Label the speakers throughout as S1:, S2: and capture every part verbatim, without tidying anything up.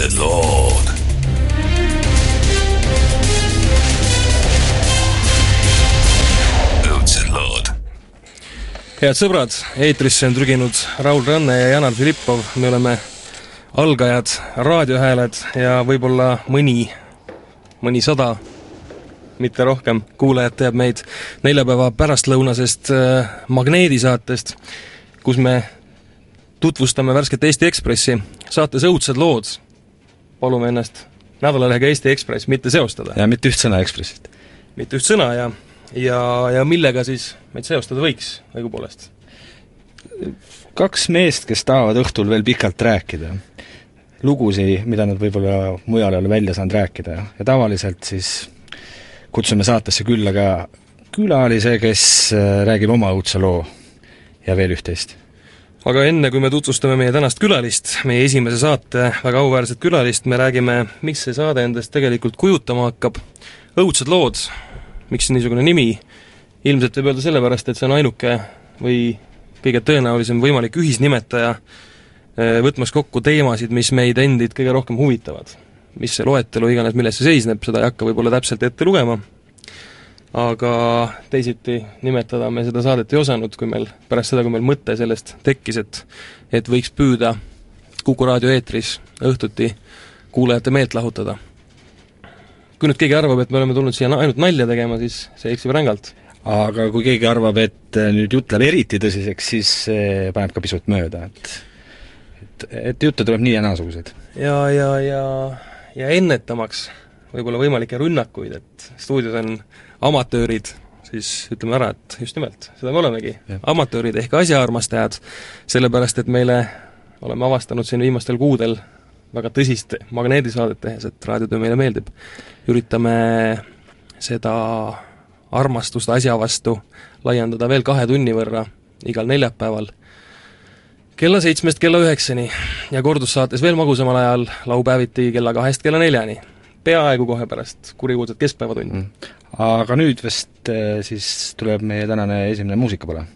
S1: õudsed lood. Õudsed lood.
S2: Head sõbrad, eetrisse on trüginud Raul Ranne ja Janar Filippov. Me oleme algajad, raadiohääled ja võib-olla mõni, mõni sada, mitte rohkem, kuulajad teab meid neljapäeva pärastlõunasest äh, Magneedisaatest, kus me tutvustame värsket Eesti Ekspressi. Saates õudsed lood. Palume ennast nädalalehega Eesti Ekspress mitte seostada.
S3: Ja mitte üht sõna Ekspressist.
S2: Mitte üht sõna ja, ja, ja millega siis meid seostada võiks õigupoolest?
S3: Kaks meest, kes tahavad õhtul veel pikalt rääkida. Lugusi, mida nad võib-olla mujal ei ole välja saanud rääkida. Ja tavaliselt siis kutsume saatesse külla ka külalise, kes räägib oma õudse loo ja veel üht-teist.
S2: Aga enne, kui me tutvustame meie tänast külalist, meie esimese saate väga auväärset külalist, me räägime, mis see saade endast tegelikult kujutama hakkab. Õudsed lood, miks niisugune nimi? Ilmselt võib öelda sellepärast, et see on ainuke või kõige tõenäolisem võimalik ühisnimetaja, võtmas kokku teemasid, mis meid endid kõige rohkem huvitavad. Mis see loetelu iganes, milles see seisneb, seda ei hakka võib-olla täpselt ette lugema. Aga teisiti nimetada me seda saadet ei osanud, kui meil pärast seda, kui meil mõte sellest tekkis, et, et võiks püüda Kuku raadio eetris õhtuti kuulajate meelt lahutada. Kui nüüd keegi arvab, et me oleme tulnud siia ainult nalja tegema, siis see eksib rängalt.
S3: Aga kui keegi arvab, et nüüd jutt läheb eriti tõsiseks, siis see paneb ka pisut mööda, et, et, et jutte tuleb nii ja naasugused.
S2: Ja, ja, ja, ja ennetamaks võib-olla võimalikke rünnakuid, et stuudios on amatöörid, siis ütleme ära, et just nimelt, seda me olemegi. Ja. Amatöörid ehk asjaarmastajad, sellepärast, et meile oleme avastanud siin viimastel kuudel väga tõsist magneedisaadet tehes, et raadiotöö meile meeldib. Üritame seda armastust asja vastu laiendada veel kahe tunni võrra igal neljapäeval kella seitsmest kella üheksani ja kordussaates veel magusamal ajal laupäeviti kella kahest kella neljani. Peaaegu kohe pärast kurikuulsat keskpäevatund. Mm.
S3: Aga nüüd vast siis tuleb meie tänane esimene muusika pole.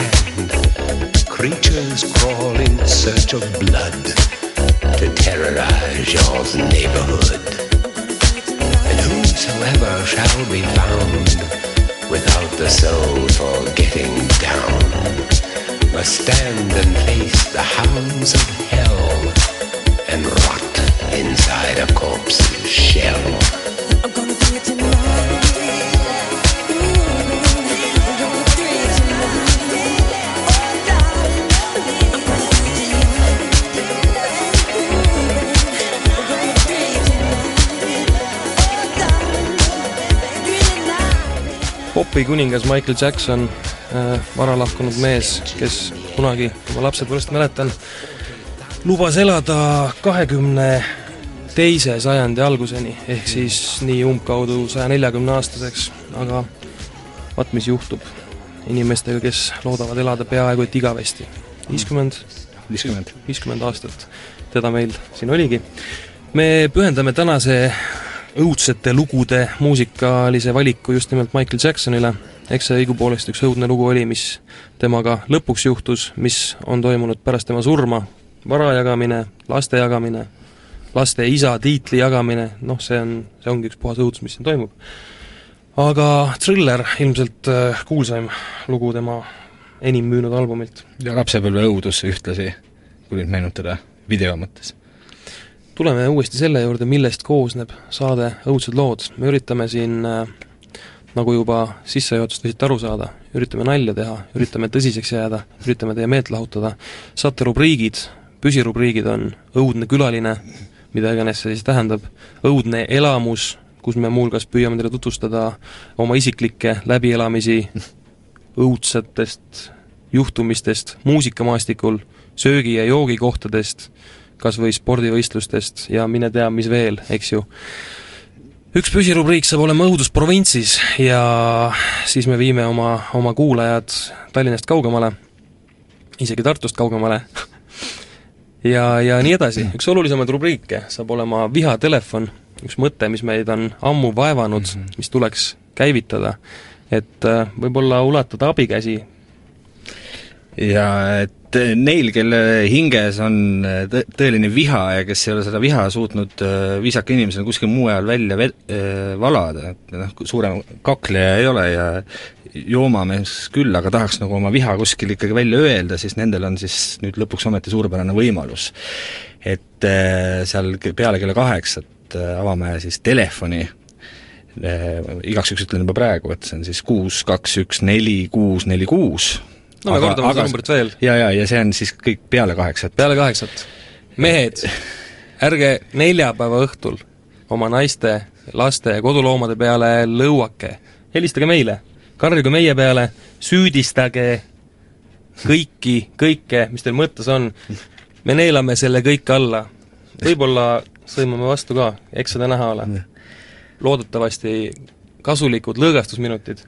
S1: land. Creatures crawl in search of blood to terrorize your neighborhood. And whosoever shall be found without the soul for getting down must stand and face the hounds of hell and rot inside a corpse's shell. I'm gonna do it tonight.
S2: Popi kuningas Michael Jackson, äh, vara lahkunud mees, kes kunagi, oma lapsepõlvest mäletan, lubas elada kahekümne teise sajandi alguseni, ehk siis nii umbkaudu saja neljakümne aastaseks, aga vaat mis juhtub inimestega, kes loodavad elada peaaegu et igavesti. viiskümmend viiskümmend aastat teda meil siin oligi. Me pühendame tänase õudsete lugude muusikalise valiku just nimelt Michael Jacksonile. Eks see õigupoolest üks õudne lugu oli, mis temaga lõpuks juhtus, mis on toimunud pärast tema surma. Vara jagamine, laste jagamine, laste isa tiitli jagamine, noh, see on, see ongi üks puhas õudus, mis siin toimub. Aga Thriller, ilmselt kuulsaim lugu tema enim müünud albumilt.
S3: Ja lapsepõlve õudus ühtlasi, kui nüüd meenutada video mõttes.
S2: Tuleme uuesti selle juurde, millest koosneb saade Õudsed lood. Me üritame siin, nagu juba sissejuhatust võisite aru saada, üritame nalja teha, üritame tõsiseks jääda, üritame teie meelt lahutada. Saate rubriigid, püsirubriigid on õudne külaline, mida iganes see siis tähendab, õudne elamus, kus me muulgas püüame teile tutvustada oma isiklikke läbielamisi õudsetest juhtumistest muusikamaastikul, söögi- ja joogikohtadest, kas või spordivõistlustest ja mine tea, mis veel, eks ju. Üks püsirubriik saab olema õudus provintsis ja siis me viime oma, oma kuulajad Tallinnast kaugemale, isegi Tartust kaugemale ja, ja nii edasi. Üks olulisemaid rubriike saab olema vihatelefon, üks mõte, mis meid on ammu vaevanud, mis tuleks käivitada, et võib-olla ulatada abikäsi.
S3: Ja et neil, kelle hinges on tõeline viha ja kes ei ole seda viha suutnud viisaka inimesena kuskil muu ajal välja valada, et noh, suurem kakleja ei ole ja joomamees küll, aga tahaks nagu oma viha kuskil ikkagi välja öelda, siis nendel on siis nüüd lõpuks ometi suurepärane võimalus. Et seal peale kella kaheksat avame siis telefoni, igaks üks ütlen juba praegu, et see on siis kuus kaks üks neli kuus neli kuus.
S2: No me kordame seda numbrit veel.
S3: Ja, ja, ja see on siis kõik peale kaheksat.
S2: Peale kaheksat. Mehed, ärge neljapäeva õhtul oma naiste, laste ja koduloomade peale lõuake. Helistage meile, karjuge meie peale, süüdistage kõiki, kõike, mis teil mõttes on. Me neelame selle kõik alla. Võib-olla sõimame vastu ka, eks seda näha ole. Loodetavasti kasulikud lõõgastusminutid.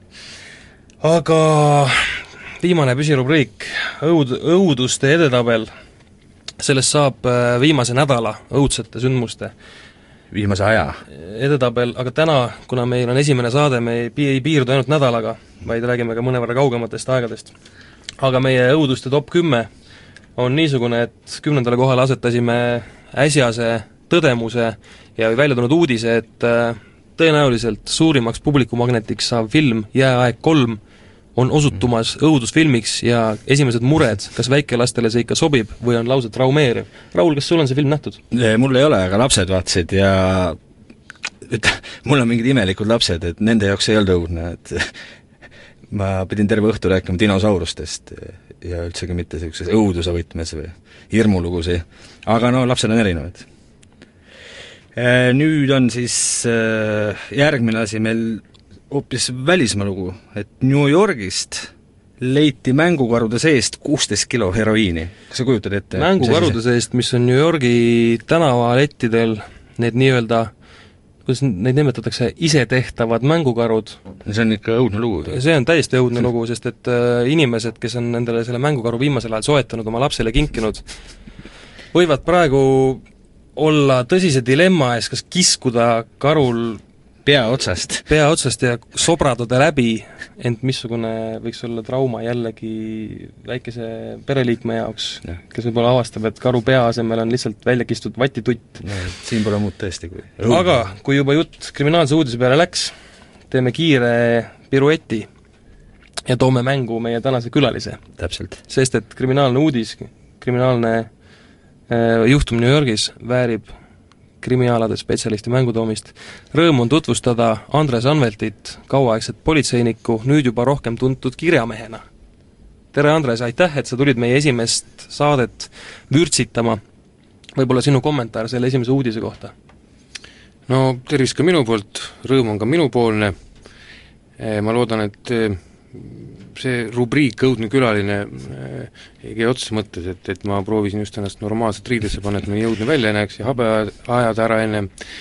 S2: Aga viimane püsirubriik, õud, õuduste edetabel, sellest saab viimase nädala õudsete sündmuste
S3: viimase aja
S2: edetabel, aga täna, kuna meil on esimene saade, me ei, ei piirdu ainult nädalaga, vaid räägime ka mõnevõrra kaugematest aegadest. Aga meie õuduste top kümme on niisugune, et kümnendale kohale asetasime äsjase tõdemuse ja välja tulnud uudise, et tõenäoliselt suurimaks publikumagnetiks saab film Jääaeg kolm on osutumas õudusfilmiks ja esimesed mured, kas väikelastele see ikka sobib või on lausa traumeeriv. Raul, kas sul on see film nähtud?
S3: Mul ei ole, aga lapsed vaatasid ja et, mul on mingid imelikud lapsed, et nende jaoks ei olnud õudne, et ma pidin terve õhtu rääkima dinosaurustest ja üldsegi mitte sellises õuduse võtmes või hirmulugusi, aga no lapsed on erinevad. Nüüd on siis järgmine asi meil hoopis välismaa lugu, et New Yorgist leiti mängukarude seest kuusteist kilo heroiini. Kas sa kujutad ette?
S2: Mängukarude seest, mis on New Yorgi tänavalettidel, need nii-öelda, kuidas neid nimetatakse, isetehtavad mängukarud.
S3: See on ikka õudne lugu.
S2: See on täiesti õudne lugu, sest et inimesed, kes on nendele selle mängukaru viimasel ajal soetanud, oma lapsele kinkinud, võivad praegu olla tõsise dilemma ees, kas kiskuda karul
S3: pea otsast.
S2: pea otsast ja sobradada läbi, ent missugune võiks olla trauma jällegi väikese pereliikme jaoks, kes võib-olla avastab, et karu pea asemel on lihtsalt välja kistud vatitutt
S3: no,. siin pole muud tõesti kui
S2: aga kui juba jutt kriminaalse uudise peale läks, teeme kiire pirueti ja toome mängu meie tänase külalise.
S3: täpselt.
S2: Sest et kriminaalne uudis, kriminaalne äh, juhtum New Yorgis väärib krimiaalade spetsialisti mängutoomist. Rõõm on tutvustada Andres Anveltit, kauaaegset politseinikku, nüüd juba rohkem tuntud kirjamehena. Tere Andres, aitäh, et sa tulid meie esimest saadet vürtsitama. Võib-olla sinu kommentaar selle esimese uudise kohta?
S4: No tervist ka minu poolt, rõõm on ka minupoolne. Ma loodan, et see rubriik õudne külaline ei käi otsa mõttes, et, et ma proovisin just ennast normaalselt riidesse panna, et me jõudne välja näeks ja habe ajada ära enne.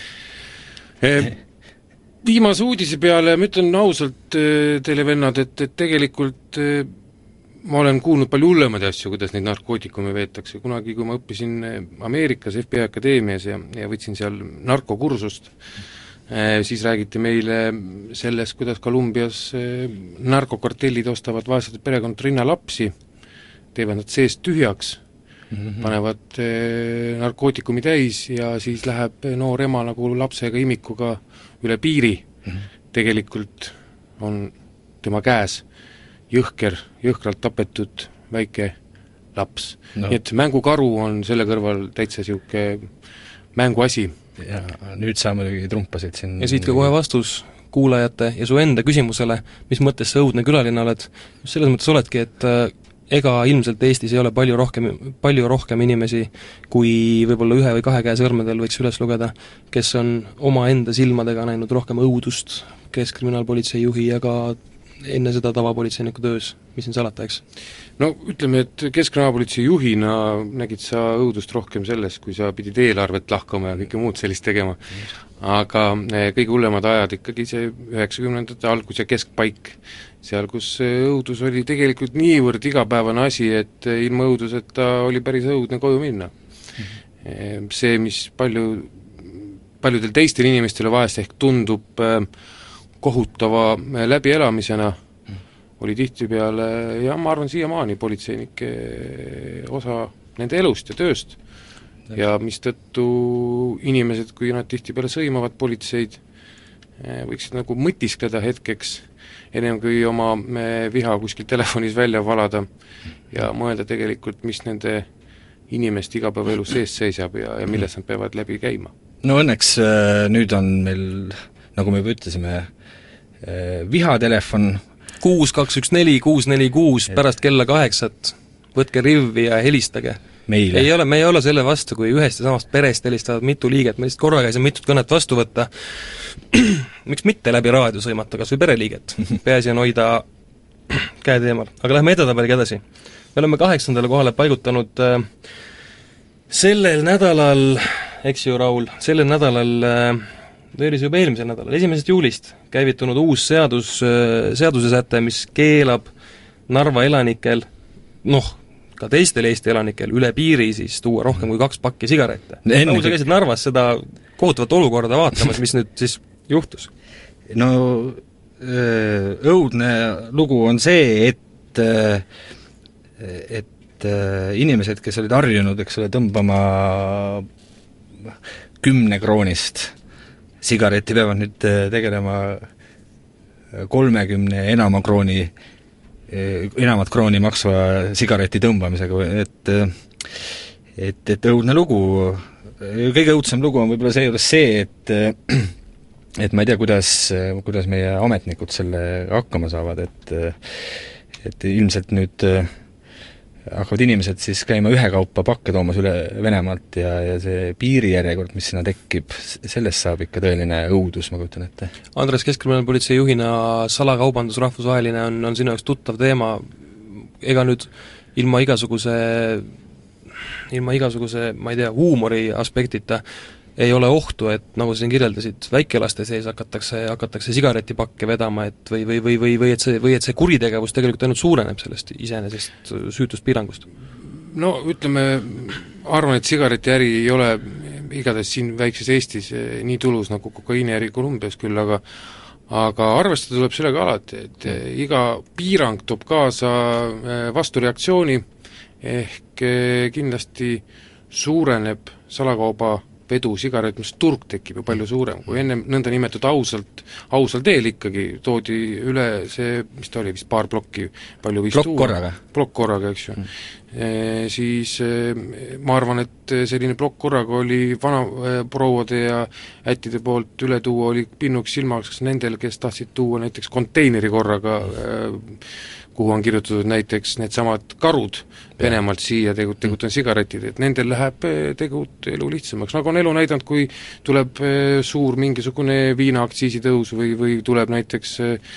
S4: Viimase uudise peale ma ütlen ausalt teile vennad, et, et tegelikult ma olen kuulnud palju hullemaid asju, kuidas neid narkootikumi veetakse. Kunagi, kui ma õppisin Ameerikas F B I akadeemias ja, ja võtsin seal narkokursust, siis räägiti meile sellest, kuidas Kolumbias narkokartellid ostavad vaesed perekond rinnalapsi, teevad nad seest tühjaks, mm-hmm. panevad narkootikumi täis ja siis läheb noor ema nagu lapsega imikuga üle piiri. Mm-hmm. Tegelikult on tema käes jõhker, jõhkralt tapetud väike laps. No. Nii et mängukaru on selle kõrval täitsa siuke mänguasi.
S3: Ja nüüd sa muidugi trumpasid siin.
S2: Ja siit ka kohe vastus kuulajate ja su enda küsimusele, mis mõttes sa õudne külaline oled. Selles mõttes oledki, et äh, ega ilmselt Eestis ei ole palju rohkem, palju rohkem inimesi, kui võib-olla ühe või kahe käe sõrmedel võiks üles lugeda, kes on oma enda silmadega näinud rohkem õudust keskkriminaalpolitsei juhi ja ka enne seda tavapolitseiniku töös, mis siin salata, eks?
S4: No ütleme, et keskkriminaalpolitsei juhina nägid sa õudust rohkem selles, kui sa pidid eelarvet lahkama ja kõike muud sellist tegema. Aga kõige hullemad ajad ikkagi see üheksakümnendate algus ja keskpaik, seal kus õudus oli tegelikult niivõrd igapäevane asi, et ilma õuduseta oli päris õudne koju minna. See, mis palju, paljudel teistel inimestele vahest ehk tundub kohutava läbielamisena, oli tihtipeale, ja ma arvan siiamaani politseinike osa nende elust ja tööst. Ja mistõttu inimesed, kui nad tihtipeale sõimavad politseid, võiksid nagu mõtiskleda hetkeks, ennem kui oma viha kuskil telefonis välja valada ja mõelda tegelikult, mis nende inimeste igapäevaelu sees seisab ja, ja milles nad peavad läbi käima.
S3: No õnneks nüüd on meil, nagu me juba ütlesime, vihatelefon
S2: kuus kaks üks neli kuus neli kuus pärast kella kaheksat, võtke rivvi ja helistage.
S3: Meile.
S2: Ei ole, me ei ole selle vastu, kui ühest ja samast perest helistavad mitu liiget, me lihtsalt korraga ei saa mitut kõnet vastu võtta. Miks mitte läbi raadio sõimata, kas või pereliiget? Peaasi on hoida käed eemal. Aga lähme edetabeliga edasi. Me oleme kaheksandale kohale paigutanud äh, sellel nädalal, eks ju, Raul, sellel nädalal äh, või oli see juba eelmisel nädalal, esimesest juulist käivitunud uus seadus, seadusesäte, mis keelab Narva elanikel, noh, ka teistel Eesti elanikel üle piiri siis tuua rohkem kui kaks pakki sigarette. Nagu sa käisid Narvas seda kohutavat olukorda vaatamas, mis nüüd siis juhtus?
S3: No õudne lugu on see, et et inimesed, kes olid harjunud, eks ole, tõmbama kümne kroonist sigareti peavad nüüd tegelema kolmekümne enama krooni, enamat krooni maksva sigareti tõmbamisega, et et, et õudne lugu, kõige õudsem lugu on võib-olla seejuures see, et et ma ei tea, kuidas, kuidas meie ametnikud selle hakkama saavad, et et ilmselt nüüd hakkavad inimesed siis käima ühekaupa pakke toomas üle Venemaalt ja, ja see piirijärjekord, mis sinna tekib, sellest saab ikka tõeline õudus, ma kujutan ette.
S2: Andres, keskkriminaalpolitsei juhina salakaubandus rahvusvaheline on, on sinu jaoks tuttav teema, ega nüüd ilma igasuguse ilma igasuguse, ma ei tea, huumori aspektita ei ole ohtu, et nagu sa siin kirjeldasid, väikelaste sees hakatakse, hakatakse sigaretipakke vedama, et või, või, või, või, või, et see, või et see kuritegevus tegelikult ainult suureneb sellest iseenesest süütust piirangust?
S4: No ütleme, arvan, et sigaretiäri ei ole igatahes siin väikses Eestis nii tulus nagu kokaiiniäri Kolumbias küll, aga aga arvestada tuleb sellega alati, et iga piirang toob kaasa vastureaktsiooni, ehk kindlasti suureneb salakauba vedu sigaret, mis turg tekib ju palju suurem, kui enne nõnda nimetud ausalt, ausal teel ikkagi toodi üle see, mis ta oli, vist paar plokki, palju vist
S3: plokk korraga.
S4: Plokk korraga, eks ju mm.. E, siis e, ma arvan, et selline plokk korraga oli vana e, prouade ja ättide poolt üle tuua, oli pinnuks silmaks nendel, kes tahtsid tuua näiteks konteineri korraga e, kuhu on kirjutatud näiteks needsamad karud Venemaalt siia tegut-, tegutan sigaretid, et nendel läheb tegut elu lihtsamaks, nagu on elu näidanud, kui tuleb suur mingisugune viinaaktsiisi tõus või, või tuleb näiteks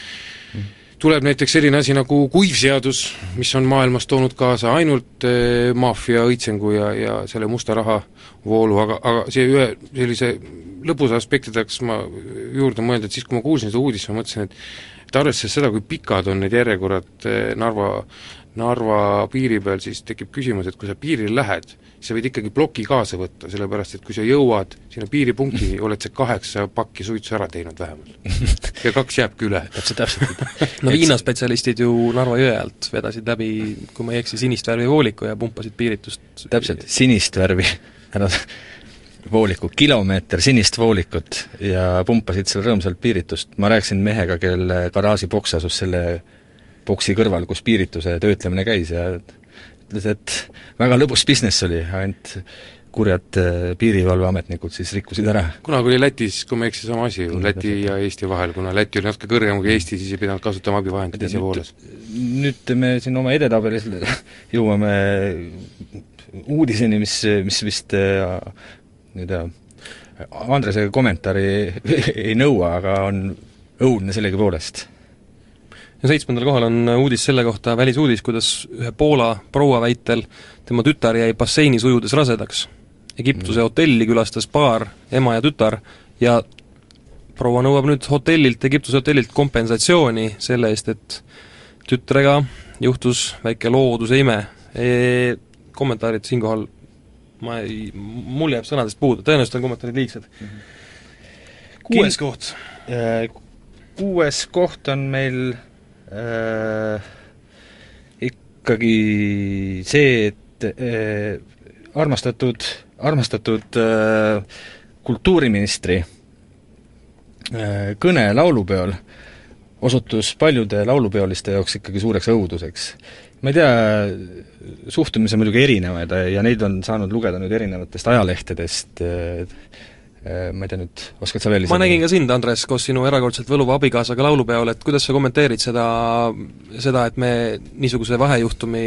S4: tuleb näiteks selline asi nagu kuivseadus, mis on maailmas toonud kaasa ainult maffia õitsengu ja, ja selle musta raha voolu, aga, aga see ühe sellise lõbusa aspektideks ma juurde mõelda, et siis kui ma kuulsin seda uudist, ma mõtlesin, et et arvestades seda, kui pikad on need järjekorrad Narva, Narva piiri peal, siis tekib küsimus, et kui sa piiril lähed, sa võid ikkagi ploki kaasa võtta, sellepärast et kui sa jõuad sinna piiripunkti, oled sa kaheksa pakki suitsu ära teinud vähemalt. Ja kaks jääbki üle.
S3: Täpselt, täpselt.
S2: no viinaspetsialistid ju Narva jõe alt vedasid läbi, kui ma ei eksi, sinist värvi vooliku ja pumpasid piiritust.
S3: Täpselt, sinist värvi. Ära vooliku, kilomeeter sinist voolikut ja pumpasid seal rõõmsalt piiritust. Ma rääkisin mehega, kelle garaaži boks asus selle boksi kõrval, kus piirituse töötlemine käis ja ütles, et väga lõbus business oli, ainult kurjad piirivalveametnikud siis rikkusid ära.
S4: Kunagi oli Lätis, kui ma eksi sama asi, Läti ja Eesti vahel, kuna Läti oli natuke kõrgem kui Eesti, siis ei pidanud kasutama abivahendid ise vooles.
S3: Nüüd me siin oma edetabelis jõuame uudiseni, mis, mis vist nüüd Andrese kommentaari ei nõua, aga on õudne sellegi poolest.
S2: Ja seitsmendal kohal on uudis selle kohta, välisuudis, kuidas ühe Poola proua väitel tema tütar jäi basseinis ujudes rasedaks. Egiptuse hotelli külastas paar, ema ja tütar, ja proua nõuab nüüd hotellilt, Egiptuse hotellilt kompensatsiooni selle eest, et tütrega juhtus väike looduse ime. E, kommentaarid siinkohal ma ei, mul jääb sõnadest puudu, tõenäoliselt on kommentaarid liigsed. Kuues Kin- koht.
S3: Kuues koht on meil äh, ikkagi see, et äh, armastatud, armastatud äh, kultuuriministri äh, kõne laulupeol osutus paljude laulupeoliste jaoks ikkagi suureks õuduseks. Ma ei tea, suhtumise muidugi erinevaid ja neid on saanud lugeda nüüd erinevatest ajalehtedest, ma ei tea nüüd, oskad sa veel
S2: ma nägin ka sind, Andres, koos sinu erakordselt võluva abikaasaga laulupeol, et kuidas sa kommenteerid seda, seda, et me niisuguse vahejuhtumi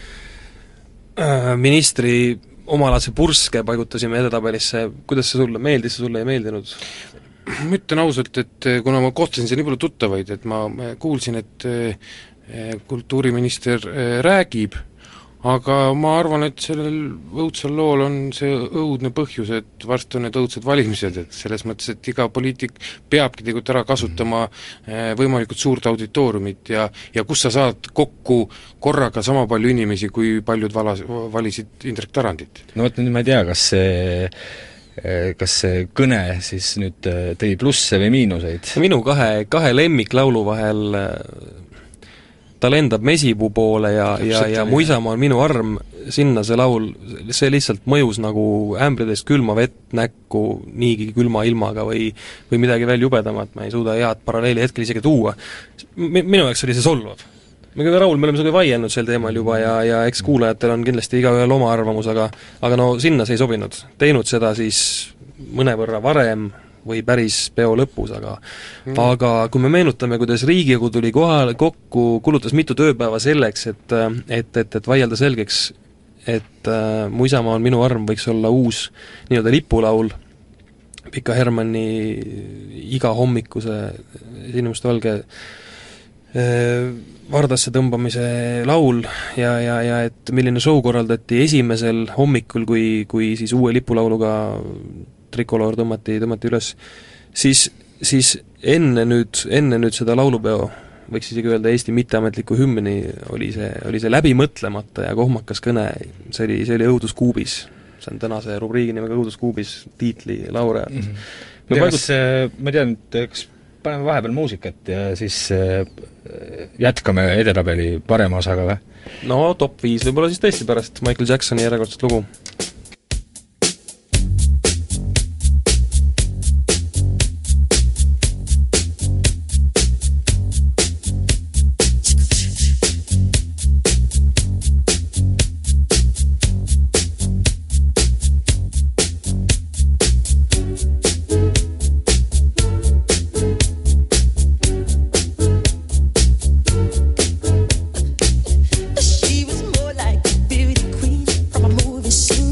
S2: äh, ministri omalaadse purske paigutasime edetabelisse, kuidas see sulle meeldis, see sulle ei meeldinud?
S4: Ma ütlen ausalt, et kuna ma kohtasin see nii palju tuttavaid, et ma kuulsin, et kultuuriminister räägib, aga ma arvan, et sellel õudsel lool on see õudne põhjus, et varsti on need õudsed valimised, et selles mõttes, et iga poliitik peabki tegelikult ära kasutama võimalikult suurt auditooriumit ja, ja kus sa saad kokku korraga sama palju inimesi, kui paljud valas, valisid Indrek Tarandit.
S3: No vot, nüüd ma ei tea, kas see kas see kõne siis nüüd tõi plusse või miinuseid?
S2: Minu kahe, kahe lemmiklaulu vahel ta lendab Mesipuu poole ja, ja, ja Mu isamaa on minu arm, sinna see laul, see lihtsalt mõjus nagu ämbridest külma vett näkku niigi külma ilmaga või, või midagi veel jubedamat, ma ei suuda head paralleeli hetkel isegi tuua. Minu jaoks oli see solvav. Me küll Raul, me oleme seda vaielnud sel teemal juba ja, ja eks kuulajatel on kindlasti igaühel oma arvamus, aga, aga no sinna see ei sobinud. Teinud seda siis mõnevõrra varem või päris peo lõpus, aga mm. aga kui me meenutame, kuidas Riigikogu tuli kohale kokku, kulutas mitu tööpäeva selleks, et, et, et, et vaielda selgeks, et äh, Mu isamaa on minu arm võiks olla uus nii-öelda lipulaul, Pika Hermanni iga hommikuse sinimust valge äh, Vardasse tõmbamise laul ja, ja, ja et milline show korraldati esimesel hommikul, kui, kui siis uue lipulauluga trikoloor tõmmati, tõmmati üles, siis, siis enne nüüd, enne nüüd seda laulupeo, võiks isegi öelda Eesti mitteametliku hümni, oli see, oli see läbi mõtlemata ja kohmakas kõne, see oli, see oli õuduskuubis. see on tänase rubriigi nimega Õuduskuubis tiitli laureaat mm. -hmm.
S3: Ma, paigud... kas, ma tean, et kas paneme vahepeal muusikat ja siis jätkame edetabeli parema osaga või?
S2: No top viis võib-olla siis tõesti pärast Michael Jacksoni järjekordset lugu.
S5: She was more like a beauty queen from a movie scene.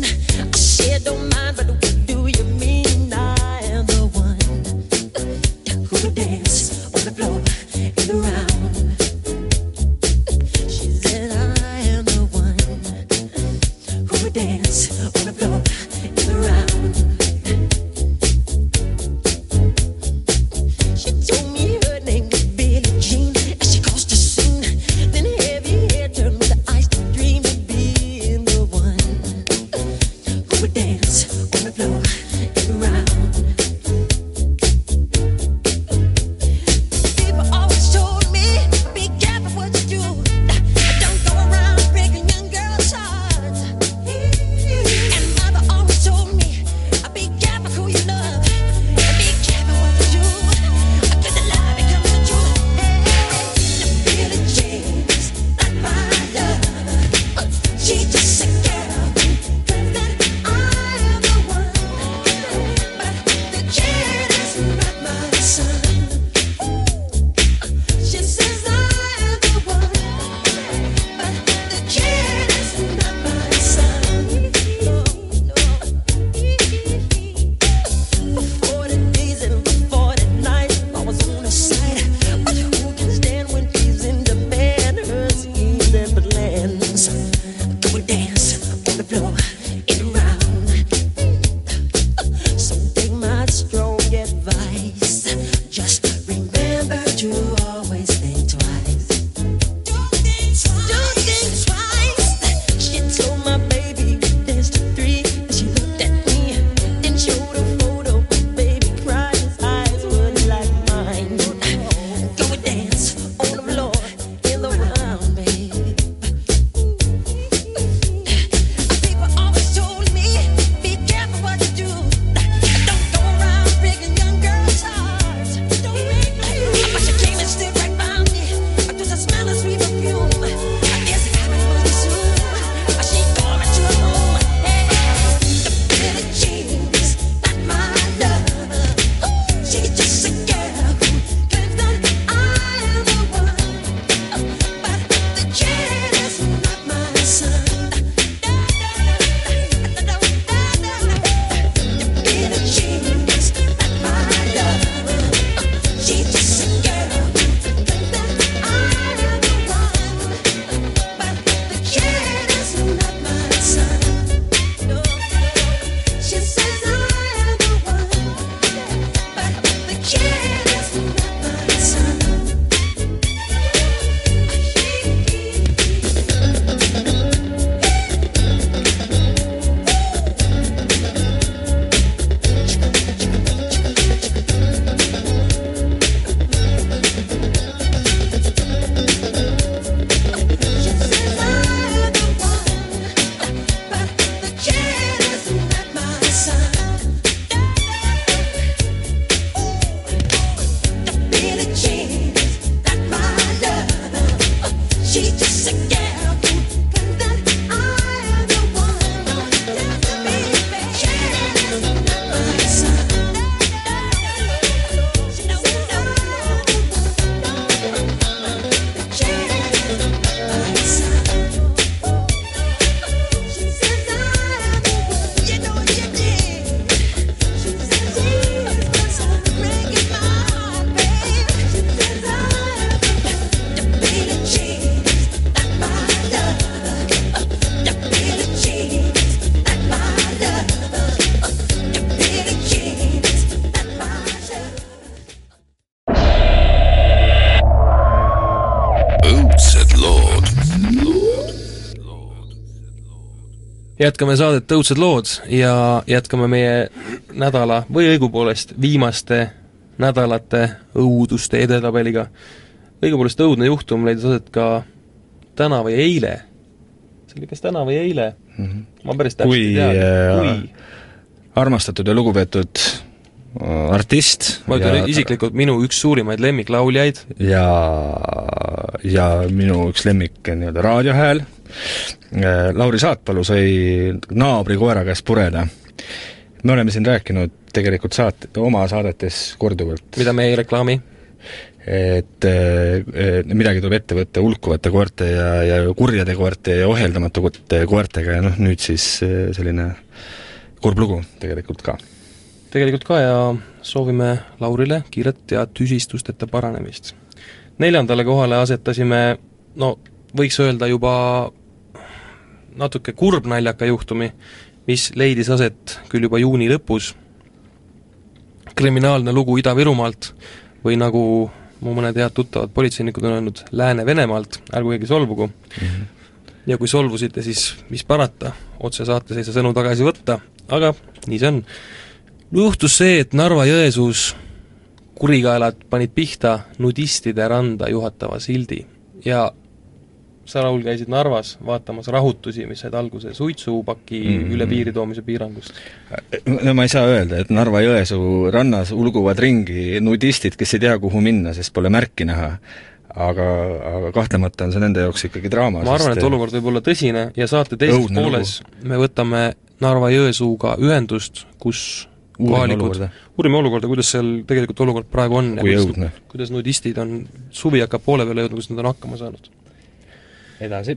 S2: jätkame saadet Õudsed lood ja jätkame meie nädala või õigupoolest viimaste nädalate õuduste edetabeliga. Õigupoolest õudne juhtum leidis aset ka täna või eile. See oli kas täna või eile? Mm-hmm. Ma päris täpselt ei tea. Kui
S3: armastatud ja lugupeetud artist
S2: ma ütlen ja, isiklikult minu üks suurimaid lemmiklauljaid
S3: ja, ja minu üks lemmik nii-öelda raadiohääl Lauri Saatpalu sai naabri koera käest pureda. Me oleme siin rääkinud tegelikult saat, oma saadetes korduvalt.
S2: Mida me ei reklaami?
S3: Et, et midagi tuleb ette võtta ulkuvate koerte ja, ja kurjade koerte ja ohjeldamatute koertega ja noh, nüüd siis selline kurb lugu tegelikult ka.
S2: Tegelikult ka ja soovime Laurile kiiret ja tüsistusteta paranemist. Neljandale kohale asetasime, no võiks öelda juba natuke kurb naljaka juhtumi, mis leidis aset küll juba juuni lõpus. Kriminaalne lugu Ida-Virumaalt või nagu mu mõned head tuttavad politseinikud on öelnud Lääne-Venemaalt, ärgu keegi solvugu. Mm-hmm. Ja kui solvusite, siis mis parata, otse saates ei saa sõnu tagasi võtta, aga nii see on. Juhtus see, et Narva-Jõesuus kurikaelad panid pihta nudistide randa juhatava sildi ja sa, Raul, käisid Narvas vaatamas rahutusi, mis said alguse suitsupaki mm-hmm. üle piiri toomise piirangust.
S3: No ma ei saa öelda, et Narva-Jõesuu rannas ulguvad ringi nudistid, kes ei tea, kuhu minna, sest pole märki näha. Aga, aga kahtlemata on see nende jaoks ikkagi draama.
S2: Ma arvan, et olukord võib olla tõsine ja saate teises pooles lugu. Me võtame Narva-Jõesuuga ühendust, kus kohalikud, uurime olukorda, kuidas seal tegelikult olukord praegu on
S3: kui
S2: ja
S3: jõudne.
S2: Kuidas, kuidas nudistid on suvi hakkab poole peale jõudnud, kus nad on hakkama saanud.
S3: Edasi.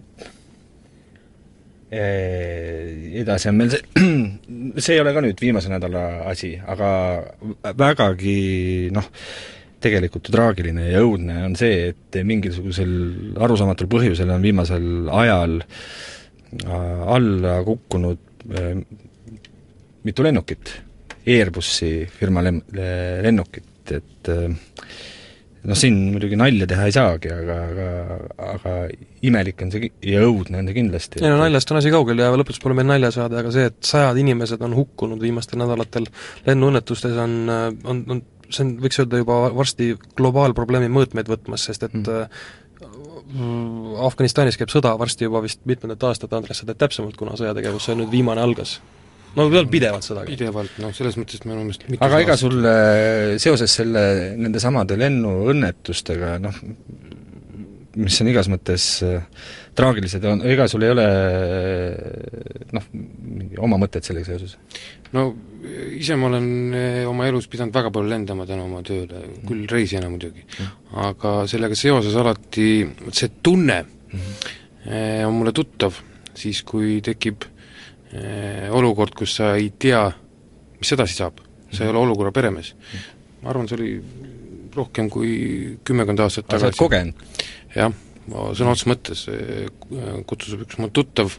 S3: Edasi on meil see, see ei ole ka nüüd viimase nädala asi, aga vägagi, noh, tegelikult traagiline ja õudne on see, et mingisugusel arusaamatul põhjusel on viimasel ajal alla kukkunud mitu lennukit, Airbussi firma lennukit, et noh, siin muidugi nalja teha ei saagi, aga, aga, aga imelik on see ja õudne on see kindlasti.
S2: Ja no naljast on asi kaugel ja lõpuks pole meil nalja saada, aga see, et sajad inimesed on hukkunud viimastel nädalatel lennuõnnetustes on, on, on, see on, võiks öelda juba varsti globaalprobleemi mõõtmeid võtmas, sest et mm. Afganistanis käib sõda varsti juba vist mitmendat aastat, Andres, sa teed täpsemalt, kuna sõjategevus see nüüd viimane algas. No veel pidevalt seda.
S4: Pidevalt, noh, selles mõttes me oleme
S3: aga ega sul seoses selle, nende samade lennuõnnetustega, noh, mis on igas mõttes traagilised, on, ega sul ei ole noh, oma mõtted sellega seoses?
S4: No ise ma olen oma elus pidanud väga palju lendama täna oma tööle, küll reisijana muidugi, aga sellega seoses alati see tunne mm-hmm. on mulle tuttav, siis kui tekib olukord, kus sa ei tea, mis edasi saab. Sa ei ole olukorra peremees. Ma arvan, see oli rohkem kui kümmekond aastat tagasi.
S3: Sa oled kogenud?
S4: Jah, sõna otsa mõttes kutsusub üks mu tuttav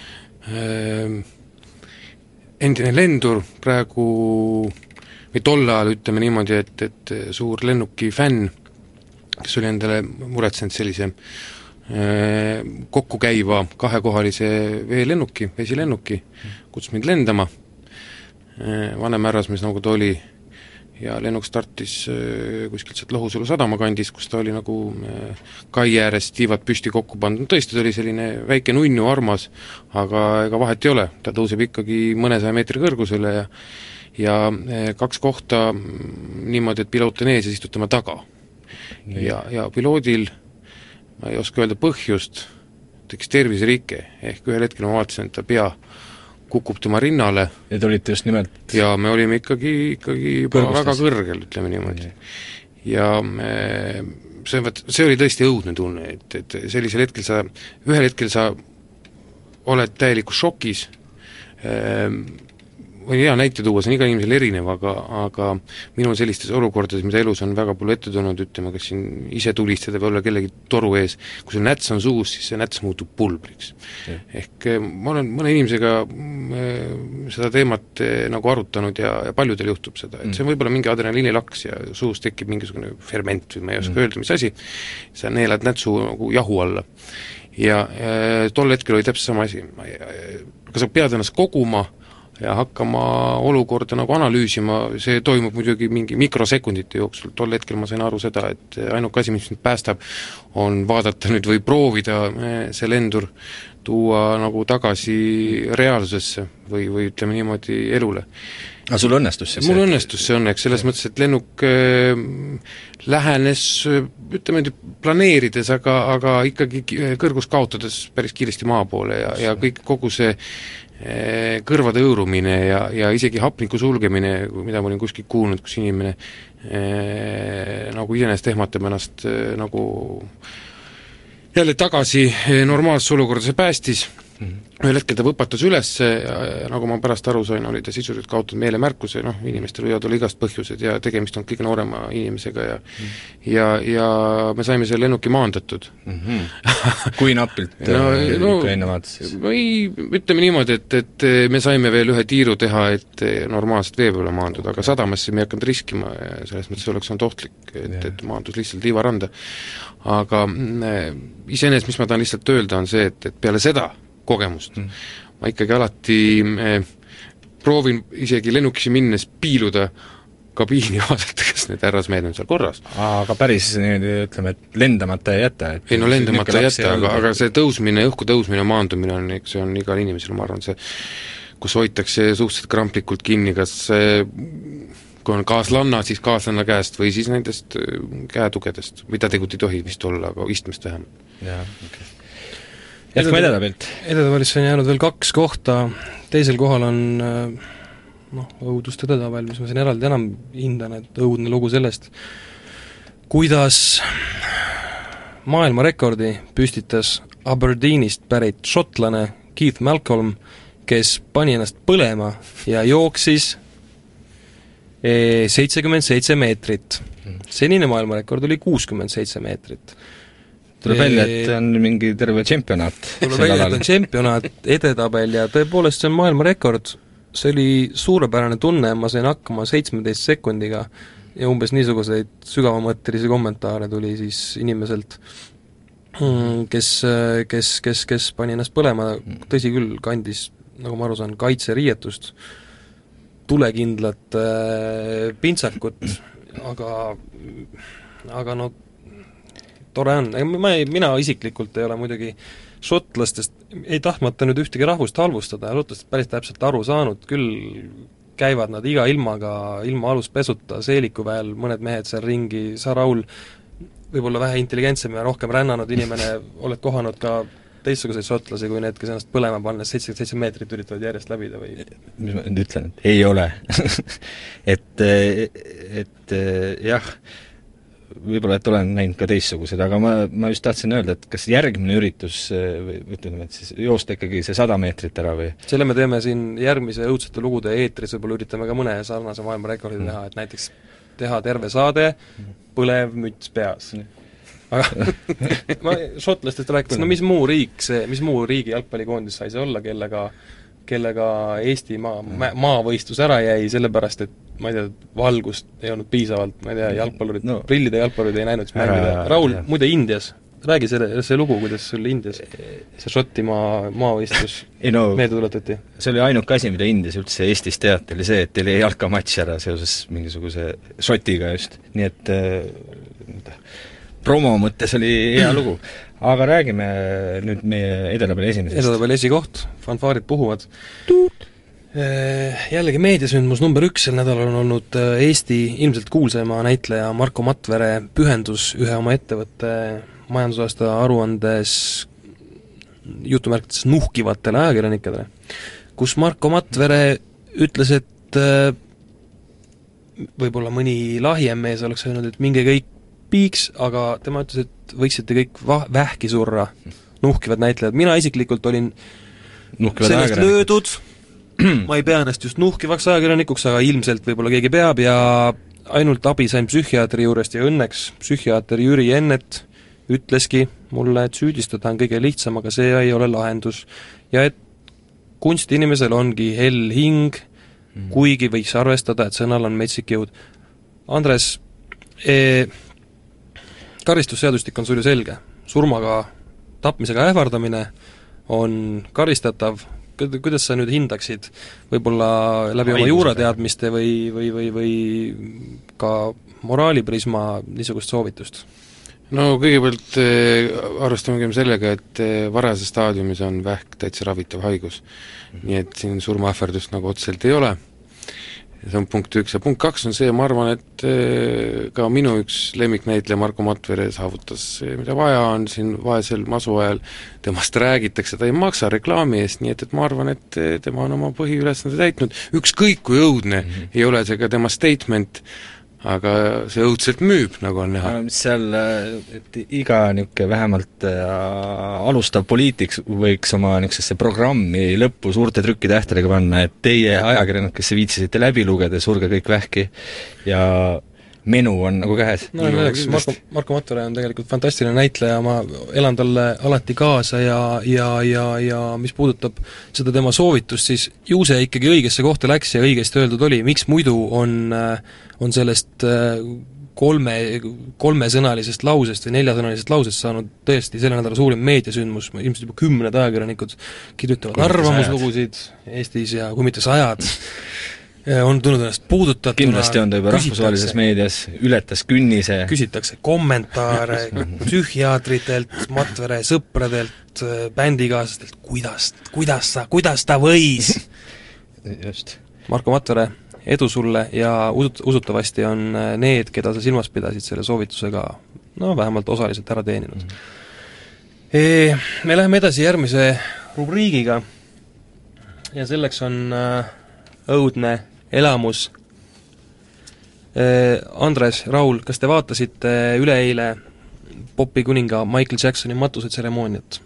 S4: endine lendur, praegu või tolle ajal ütleme niimoodi, et, et suur lennuki fänn, kes oli endale muretsenud sellise kokku käiva kahekohalise veelennuki, vesilennuki, kutsus mind lendama, vanem härrasmees nagu ta oli, ja lennuk startis kuskilt sealt Lohusulu sadama kandis, kus ta oli nagu kai ääres tiivad püsti kokku pandud, tõesti ta oli selline väike nunnu armas, aga ega vahet ei ole, ta tõuseb ikkagi mõnesaja meetri kõrgusele ja, ja kaks kohta niimoodi, et piloot on ees ja istub tema taga. Ja, ja piloodil ma ei oska öelda põhjust, tekkis terviseriike, ehk ühel hetkel ma vaatasin, et ta pea kukub tema rinnale.
S3: Ja te olite just nimelt
S4: ja me olime ikkagi, ikkagi juba väga kõrgel, ütleme niimoodi. Ja see, see oli tõesti õudne tunne, et, et sellisel hetkel sa, ühel hetkel sa oled täielikus šokis, võin hea näite tuua, see on iga inimesel erinev, aga, aga minul sellistes olukordades, mida elus on väga palju ette tulnud, ütleme, kas siin ise tulistada või olla kellegi toru ees, kui sul näts on suus, siis see näts muutub pulbriks. Ja. Ehk ma olen mõne inimesega seda teemat nagu arutanud ja, ja paljudel juhtub seda, et see on võib-olla mingi adrenaliinilaks ja suus tekib mingisugune ferment või ma ei oska mm. öelda, mis asi, sa neelad nätsu nagu jahu alla. Ja äh, tol hetkel oli täpselt sama asi. aga sa pead ennast koguma ja hakkama olukorda nagu analüüsima, see toimub muidugi mingi mikrosekundite jooksul, tol hetkel ma sain aru seda, et ainuke asi, mis mind päästab, on vaadata nüüd või proovida see lendur tuua nagu tagasi reaalsusesse või, või ütleme niimoodi elule.
S3: aga sul õnnestus siis?
S4: mul õnnestus see õnneks, selles mõttes, et lennuk äh, lähenes, ütleme nüüd planeerides, aga, aga ikkagi kõrgust kaotades päris kiiresti maa poole ja, ja kõik, kogu see äh, kõrvade õõrumine ja, ja isegi hapniku sulgemine, mida ma olin kuskil kuulnud, kus inimene äh, nagu iseenesest ehmatab ennast äh, nagu jälle tagasi normaalsesse olukorda, see päästis mm-hmm. ühel hetkel ta võpatas üles ja, ja nagu ma pärast aru sain, oli ta sisuliselt kaotanud meelemärkuse, noh, inimestel võivad olla igast põhjused ja tegemist on kõige noorema inimesega ja mm-hmm. ja, ja me saime selle lennuki maandatud
S3: mm-hmm. kui napilt
S4: no, no,
S3: ikka enne vaatasis?
S4: või ütleme niimoodi, et, et me saime veel ühe tiiru teha, et normaalselt vee peale maanduda, aga sadamasse me ei hakanud riskima ja selles mõttes oleks olnud ohtlik, et, et maandus lihtsalt liivaranda. Aga iseenesest, mis ma tahan lihtsalt öelda, on see, et, et peale seda kogemust mm. ma ikkagi alati eh, proovin isegi lennukisse minnes piiluda kabiini vaadata, kas need härrasmehed on seal korras.
S3: Aga päris niimoodi, ütleme, et lendamata ei jäta?
S4: ei no lendamata ei jäta, aga, aga see tõusmine, õhku tõusmine, maandumine on, see on igal inimesel, ma arvan, see kus hoitakse suhteliselt kramplikult kinni, kas see kui on kaaslanna, siis kaaslanna käest või siis nendest käetugedest, mida tegelikult ei tohi vist olla, aga istmest vähemalt.
S3: jaa, okei okay. Jätkame edetabelt.
S2: Edetabelisse on jäänud veel kaks kohta, teisel kohal on noh, õudust edetabel, mis ma siin eraldi enam hindan, et õudne lugu sellest, kuidas maailmarekordi püstitas Aberdeenist pärit šotlane Keith Malcolm, kes pani ennast põlema ja jooksis seitsekümmend seitse meetrit. Senine maailmarekord oli kuuskümmend seitse meetrit.
S3: Tuleb välja, et on mingi terve tšempionaat.
S2: Tuleb välja, et on tšempionaat, edetabel ja tõepoolest see on maailmarekord. See oli suurepärane tunne, ma sain hakkama seitsmeteist sekundiga ja umbes niisuguseid sügavamõttelisi kommentaare tuli siis inimeselt, kes, kes, kes, kes pani ennast põlema, tõsi küll, kandis, nagu ma aru saan, kaitseriietust, tulekindlat äh, pintsakut, aga aga no tore on, ma ei, mina isiklikult ei ole muidugi šotlastest, ei tahtmata nüüd ühtegi rahvust halvustada, šotlastest päris täpselt aru saanud, küll käivad nad iga ilmaga, ilma aluspesuta, seelikuväel, mõned mehed seal ringi, sa, Raul, võib-olla vähe intelligentsem ja rohkem rännanud inimene, oled kohanud ka teistsuguseid šotlasi kui need, kes ennast põlema pannes seitsekümmend seitse meetrit üritavad järjest läbida või?
S3: Mis ma nüüd ütlen, et ei ole. et, et jah, võib-olla, et olen näinud ka teistsugused, aga ma, ma just tahtsin öelda, et kas järgmine üritus, või ütleme, et siis joosta ikkagi see sada meetrit ära või? Selle
S2: me teeme siin järgmise õudsete lugude eetris, võib-olla üritame ka mõne sarnase maailmarekordi mm. teha, et näiteks teha terve saade, põlev müts peas. aga ma šotlastest rääkides, no mis muu riik see, mis muu riigi jalgpallikoondis sai see olla, kellega kellega Eesti maa, maavõistlus ära jäi, sellepärast et ma ei tea, valgust ei olnud piisavalt, ma ei tea, jalgpallurid no., prillide jalgpallurid ei näinud siis mängida. Raul, muide Indias, räägi selle, see lugu, kuidas sul Indias see Šotimaa maavõistlus no, meelde tuletati? See
S3: oli ainuke asi, mida Indias üldse Eestis teati, oli see, et teil jäi jalkamatš ära seoses mingisuguse Šotiga just, nii et äh, promo mõttes oli hea lugu. Aga räägime nüüd meie edetabeli esimesest.
S2: Edetabeli esikoht, fanfaarid puhuvad. Jällegi meediasündmus number üks sel nädalal on olnud Eesti ilmselt kuulsema näitleja Marko Matvere pühendus ühe oma ettevõtte majandusaasta aruandes jutumärkides nuhkivatele ajakirjanikele, kus Marko Matvere ütles, et võib-olla mõni lahjem mees oleks öelnud, et minge kõik piiks, aga tema ütles, et võiksite kõik va- vähki surra, nuhkivad näitlejad. Mina isiklikult olin nuhkivad sellest löödud, ma ei pea ennast just nuhkivaks ajakirjanikuks, aga ilmselt võib-olla keegi peab ja ainult abi sain psühhiaatri juurest ja õnneks psühhiaater Jüri Ennet ütleski mulle, et süüdistada on kõige lihtsam, aga see ei ole lahendus. Ja et kunstinimesel ongi hell hing, mm. kuigi võiks arvestada, et sõnal on metsik jõud. Andres, e- karistusseadustik on sul ju selge. Surmaga, tapmisega ähvardamine on karistatav, kuidas sa nüüd hindaksid võib-olla läbi oma juurateadmiste või, või, või, või ka moraaliprisma niisugust soovitust?
S4: No kõigepealt äh, arvestamegem sellega, et äh, varases staadiumis on vähk täitsa ravitav haigus. Mm-hmm. Nii et siin surmaähverdust nagu otseselt ei ole. See on punkt üks ja punkt kaks on see, ma arvan, et äh, ka minu üks lemmiknäitleja Marko Matvere saavutas, mida vaja on siin vaesel masu ajal, temast räägitakse, ta ei maksa reklaami eest, nii et, et ma arvan, et tema on oma põhiülesande täitnud, ükskõik kui õudne mm-hmm. ei ole see ka tema statement, aga see õudselt müüb, nagu on näha.
S3: Seal, et iga niisugune vähemalt äh, alustav poliitik võiks oma niisugusesse programmi lõppu suurte trükkitähtedega panna, et teie ajakirjanikud, kes viitsisite läbi lugeda, surge kõik vähki ja menu on nagu käes.
S2: No näiteks Marko, Marko Matvere on tegelikult fantastiline näitleja, ma elan talle alati kaasa ja, ja, ja, ja mis puudutab seda tema soovitust, siis ju see ikkagi õigesse kohta läks ja õigesti öeldud oli, miks muidu on, on sellest kolme, kolmesõnalisest lausest või neljasõnalisest lausest saanud tõesti selle nädala suurim meediasündmus, ilmselt juba kümned ajakirjanikud kirjutavad arvamuslugusid Eestis ja kui mitte sajad, on tulnud ennast puudutatuna,
S3: kindlasti on ta juba rahvusvahelises meedias, ületas künnise,
S2: küsitakse kommentaare psühhiaatritelt, Matvere sõpradelt, bändikaaslastelt, kuidas, kuidas sa, kuidas ta võis?
S3: Just.
S2: Marko Matvere, edu sulle ja usut-, usutavasti on need, keda sa silmas pidasid selle soovitusega, no vähemalt osaliselt ära teeninud. Mm. E, me läheme edasi järgmise rubriigiga ja selleks on äh, õudne elamus. Andres, Raul, kas te vaatasite üleeile popi kuninga Michael Jacksoni matusetseremooniat?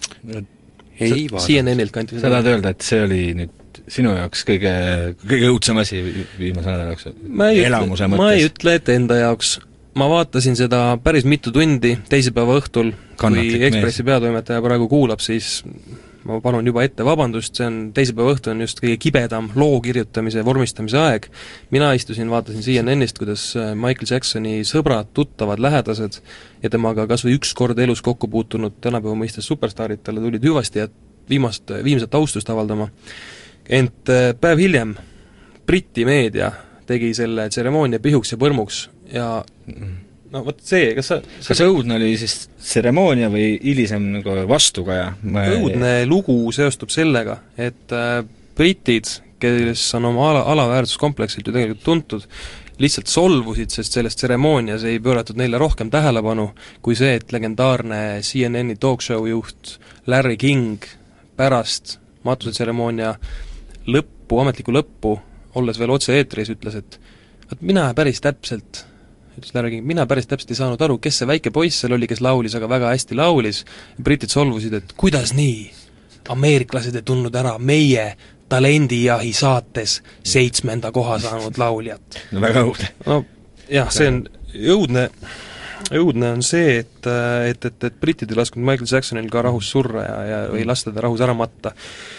S4: Ei vaadanud.
S2: C N N-ilt kanti.
S3: Sa tahad öelda, et see oli nüüd sinu jaoks kõige, kõige õudsem asi viimase nädala jaoks? Elamuse mõttes?
S2: Ma ei ütle, et enda jaoks. Ma vaatasin seda päris mitu tundi teisipäeva õhtul,
S3: Kannatlik
S2: kui Ekspressi peatoimetaja praegu kuulab, siis ma palun juba ette vabandust, see on teisipäeva õhtu on just kõige kibedam loo kirjutamise, vormistamise aeg. Mina istusin, vaatasin C N N-ist, kuidas Michael Jacksoni sõbrad, tuttavad, lähedased ja temaga kas või üks kord elus kokku puutunud tänapäeva mõistes superstaarid talle tulid hüvasti ja viimast, viimset austust avaldama. Ent päev hiljem Briti meedia tegi selle tseremoonia pihuks ja põrmuks ja no vot see, kas sa
S3: kas see õudne oli siis tseremoonia või hilisem nagu vastukaja? Ma...
S2: õudne lugu seostub sellega, et äh, britid, kes on oma ala, alaväärtuskompleksilt ju tegelikult tuntud, lihtsalt solvusid, sest selles tseremoonias ei pööratud neile rohkem tähelepanu kui see, et legendaarne C N N-i talkshow juht Larry King pärast matusetseremoonia lõppu, ametlikku lõppu, olles veel otse-eetris, ütles, et et mina päris täpselt ütles Larry King, mina päris täpselt ei saanud aru, kes see väike poiss seal oli, kes laulis, aga väga hästi laulis. Britid solvusid, et kuidas nii? Ameeriklased ei tundnud ära meie talendijahi saates seitsmenda koha saanud lauljat.
S3: No väga õudne.
S2: No jah, see on õudne, õudne on see, et, et, et, et britid ei lasknud Michael Jacksonil ka rahus surra ja, ja ei lasta ta rahus ära matta.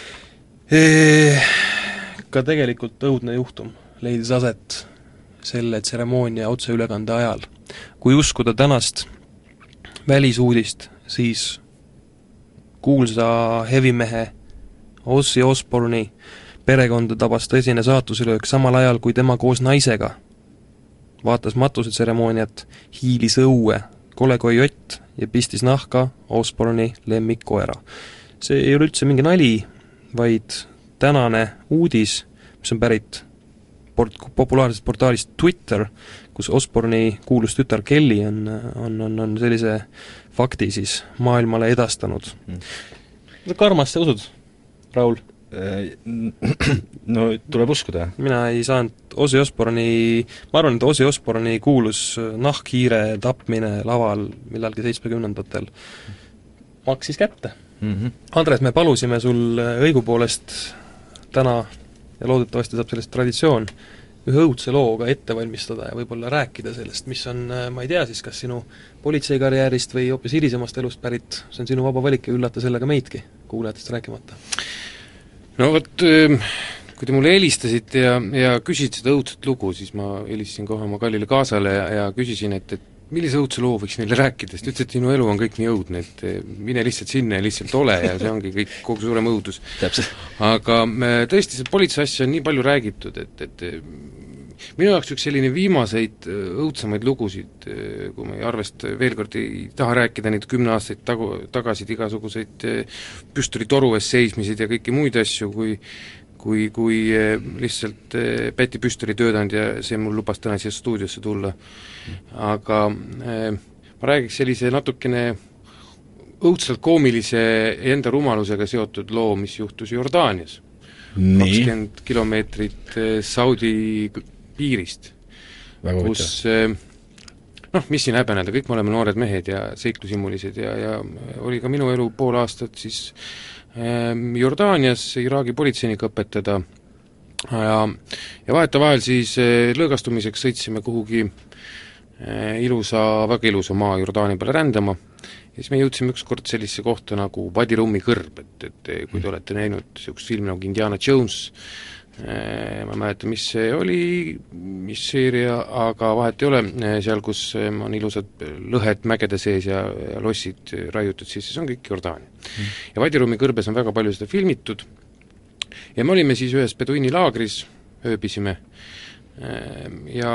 S2: E, ka tegelikult õudne juhtum leidis aset selle tseremoonia otseülekande ajal. Kui uskuda tänast välisuudist, siis kuulsa hevimehe Ozzy Osbourne'i perekonda tabas tõsine saatuselöök samal ajal, kui tema koos naisega vaatas matusetseremooniat, hiilis õue kole kojott ja pistis nahka Osbourne'i lemmikkoera. See ei ole üldse mingi nali, vaid tänane uudis, mis on pärit port-, populaarsest portaalist Twitter, kus Osbourne'i kuulus tütar Kelly on, on, on, on sellise fakti siis maailmale edastanud. Mm. Karmast sa usud, Raul?
S3: No tuleb uskuda.
S2: Mina ei saanud Ozzy Osbourne'i, ma arvan, et Ozzy Osbourne'i kuulus nahkhiire tapmine laval millalgi seitsmekümnendatel maksis kätte. Mm-hmm. Andres, me palusime sul õigupoolest täna ja loodetavasti saab sellest traditsioon ühe õudse looga ette valmistada ja võib-olla rääkida sellest, mis on, ma ei tea siis, kas sinu politseikarjäärist või hoopis hilisemast elust pärit, see on sinu vaba valik ja üllata sellega meidki, kuulajatest rääkimata.
S4: No vot, kui te mulle helistasite ja, ja küsisid seda õudset lugu, siis ma helistasin kohe oma kallile kaasale ja, ja küsisin, et, et millise õudse loo võiks neile rääkida, sest ütles, et sinu elu on kõik nii õudne, et mine lihtsalt sinna ja lihtsalt ole ja see ongi kõik kogu suurem õudus. Aga tõesti, see politsei asja on nii palju räägitud, et, et minu jaoks üks selline viimaseid õudsemaid lugusid, kui ma ei arvest veel kord ei taha rääkida neid kümne aastaid tagu, tagasid igasuguseid püstolitoru ees seismisid ja kõiki muid asju, kui kui, kui lihtsalt Päti püstoli töötanud ja see mul lubas täna siia stuudiosse tulla. Aga eh, ma räägiks sellise natukene õudselt koomilise enda rumalusega seotud loo, mis juhtus Jordaanias. kakskümmend kilomeetrit Saudi piirist, kus eh, noh, mis siin häbeneda, kõik me oleme noored mehed ja seiklusimulised ja, ja oli ka minu elu pool aastat siis Jordaanias Iraagi politseinik õpetada ja, ja vahetevahel siis lõõgastumiseks sõitsime kuhugi ilusa, väga ilusa maa Jordaania peale rändama ja siis me jõudsime ükskord sellisesse kohta nagu Wadi Rummi kõrb, et, et kui te olete näinud niisugust filmi nagu Indiana Jones, ma ei mäleta, mis see oli, mis seeria, aga vahet ei ole, seal, kus on ilusad lõhed mägede sees ja, ja lossid raiutud sisse, see on kõik Jordaania mm.. ja Vadirumi kõrbes on väga palju seda filmitud ja me olime siis ühes beduiinilaagris, ööbisime ja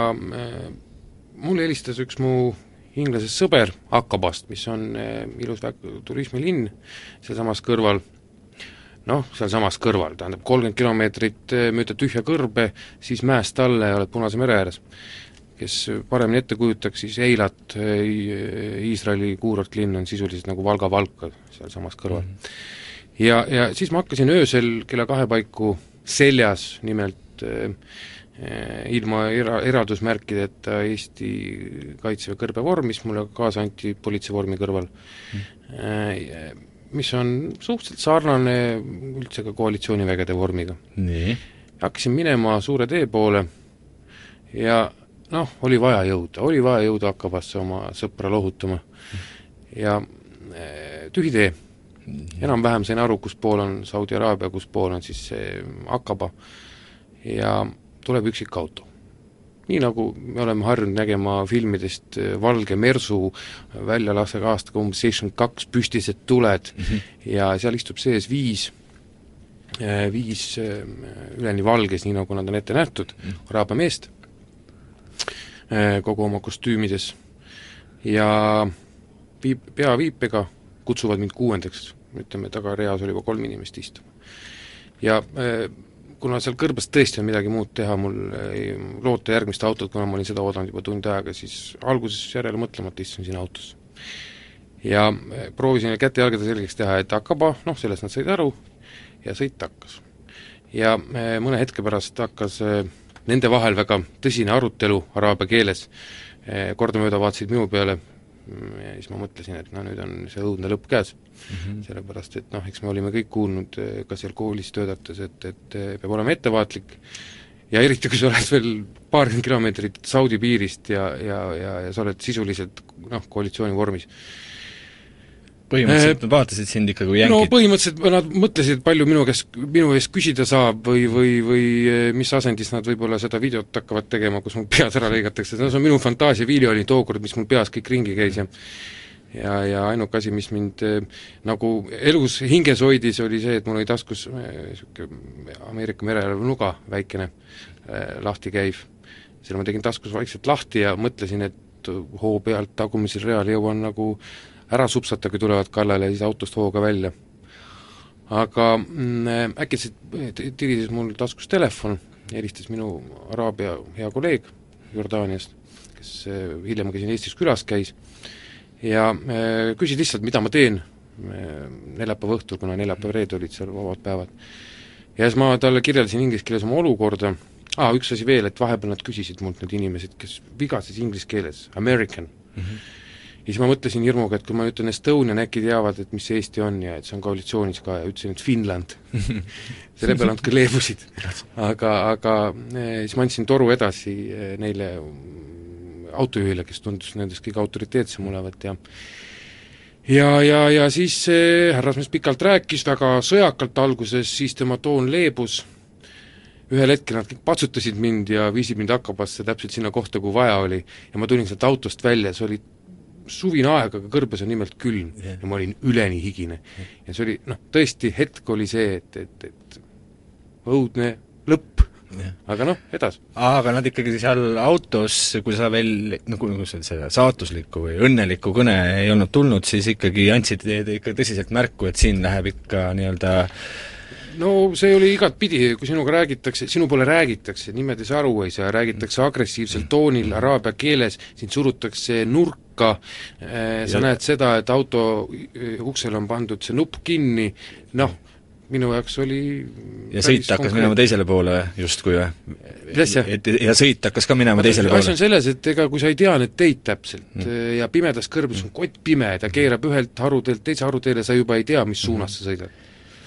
S4: mulle helistas üks mu inglasest sõber Aqabast, mis on ilus turismilinn sealsamas kõrval, noh, seal samas kõrval, tähendab kolmkümmend kilomeetrit mööda tühja kõrbe, siis mäest alla ja oled Punase mere ääres. Kes paremini ette kujutaks, siis Eilat, Iisraeli kuurortlinn on sisuliselt nagu Valga Valka seal samas kõrval. Mm. Ja, ja siis ma hakkasin öösel kella kahe paiku seljas, nimelt eh, ilma era, eraldusmärkideta Eesti kaitseväe kõrbevorm, mis mulle kaasa anti politseivormi kõrval. Mm. Eh, mis on suhteliselt sarnane üldse ka koalitsioonivägede vormiga. Nii. Hakkasin minema suure tee poole ja noh, oli vaja jõuda, oli vaja jõuda Aqabasse oma sõpra lohutama ja tühi tee. Enam-vähem sain aru, kus pool on Saudi Araabia, kus pool on siis see Aqaba ja tuleb üksik auto. Nii nagu me oleme harjunud nägema filmidest valge mersu väljalasega aastaga umbes seitsekümmend kaks püstised tuled mm -hmm. ja seal istub sees viis, viis üleni valges, nii nagu nad on ette nähtud, mm -hmm. araabia meest kogu oma kostüümides ja viib, peaviipega kutsuvad mind kuuendaks, ütleme, tagareas oli juba kolm inimest istuma. Ja kuna seal kõrbes tõesti on midagi muud teha, mul ei loota järgmist autot, kuna ma olin seda oodanud juba tund aega, siis alguses järele mõtlemata istusin siin autos. Ja proovisin kätte jalgade selgeks teha, et Aqaba, noh, sellest nad said aru, ja sõit hakkas. Ja mõne hetke pärast hakkas nende vahel väga tõsine arutelu araabia keeles, kordamööda vaatasid minu peale, ja siis ma mõtlesin, et no nüüd on see õudne lõpp käes mm, -hmm. sellepärast et noh, eks me olime kõik kuulnud ka seal koolis töötates, et, et peab olema ettevaatlik ja eriti, kui sa oled veel paarkümmend kilomeetrit Saudi piirist ja, ja, ja, ja sa oled sisuliselt noh, koalitsiooni vormis.
S3: Põhimõtteliselt nad vaatasid sind ikka kui jänkid?
S4: No põhimõtteliselt nad mõtlesid, palju minu käest, minu eest küsida saab või, või, või mis asendis nad võib-olla seda videot hakkavad tegema, kus mul peas ära lõigatakse, see on minu fantaasiavilju oli tookord, mis mul peas kõik ringi käis ja ja, ja ainuke asi, mis mind eh, nagu elus hinges hoidis, oli see, et mul oli taskus niisugune Ameerika merel nuga väikene eh, lahti käiv. Selle ma tegin taskus vaikselt lahti ja mõtlesin, et hoo pealt tagumisel real jõuan nagu ära supsata, kui tulevad kallale ja siis autost hooga välja. Aga mm, äkitselt tirises mul taskus telefon, helistas minu araabia hea kolleeg Jordaaniast, kes eh, hiljem ka siin Eestis külas käis, ja eh, küsis lihtsalt, mida ma teen eh, neljapäeva õhtul, kuna neljapäeva reede olid seal vabad päevad. Ja siis ma talle kirjeldasin inglise keeles oma olukorda, ah, üks asi veel, et vahepeal nad küsisid mult need inimesed, kes vigases inglise keeles, American mm. -hmm. Ja siis ma mõtlesin hirmuga, et kui ma ütlen Estonian, äkki teavad, et mis see Eesti on ja et see on koalitsioonis ka ja ütlesin, et Finland. Selle peale nad ka leebusid. Aga, aga siis ma andsin toru edasi neile autojuhile, kes tundus nendest kõige autoriteetsem olevat ja ja, ja, ja siis härrasmees pikalt rääkis, väga sõjakalt alguses, siis tema toon leebus ühel hetkel nad kõik patsutasid mind ja viisid mind Akabasse täpselt sinna kohta, kui vaja oli, ja ma tulin sealt autost välja, see oli suvine aeg, aga kõrbes on nimelt külm yeah. ja ma olin üleni higine yeah.. ja see oli, noh, tõesti hetk oli see, et, et, et õudne lõpp yeah., aga noh, edas.
S3: Aga nad ikkagi seal autos, kui sa veel, nagu no, see, see saatuslikku või õnnelikku kõne ei olnud tulnud, siis ikkagi andsid ikka tõsiselt märku, et siin läheb ikka nii-öelda
S4: no see oli igat pidi, kui sinuga räägitakse, sinu poole räägitakse, niimoodi sa aru ei saa, räägitakse agressiivsel toonil, araabia keeles, sind surutakse nurka, sa ja näed seda, et auto uksel on pandud see nupp kinni, noh, minu jaoks oli
S3: ja sõit hakkas konkreet. minema teisele poole justkui või? Et, ja sõit hakkas ka minema Vaata, teisele poole?
S4: asi on selles, et ega kui sa ei tea neid teid täpselt mm. ja pimedas kõrbes on kott pime, ta keerab ühelt haruteelt teise haruteele, sa juba ei tea, mis suunas sa sõidad.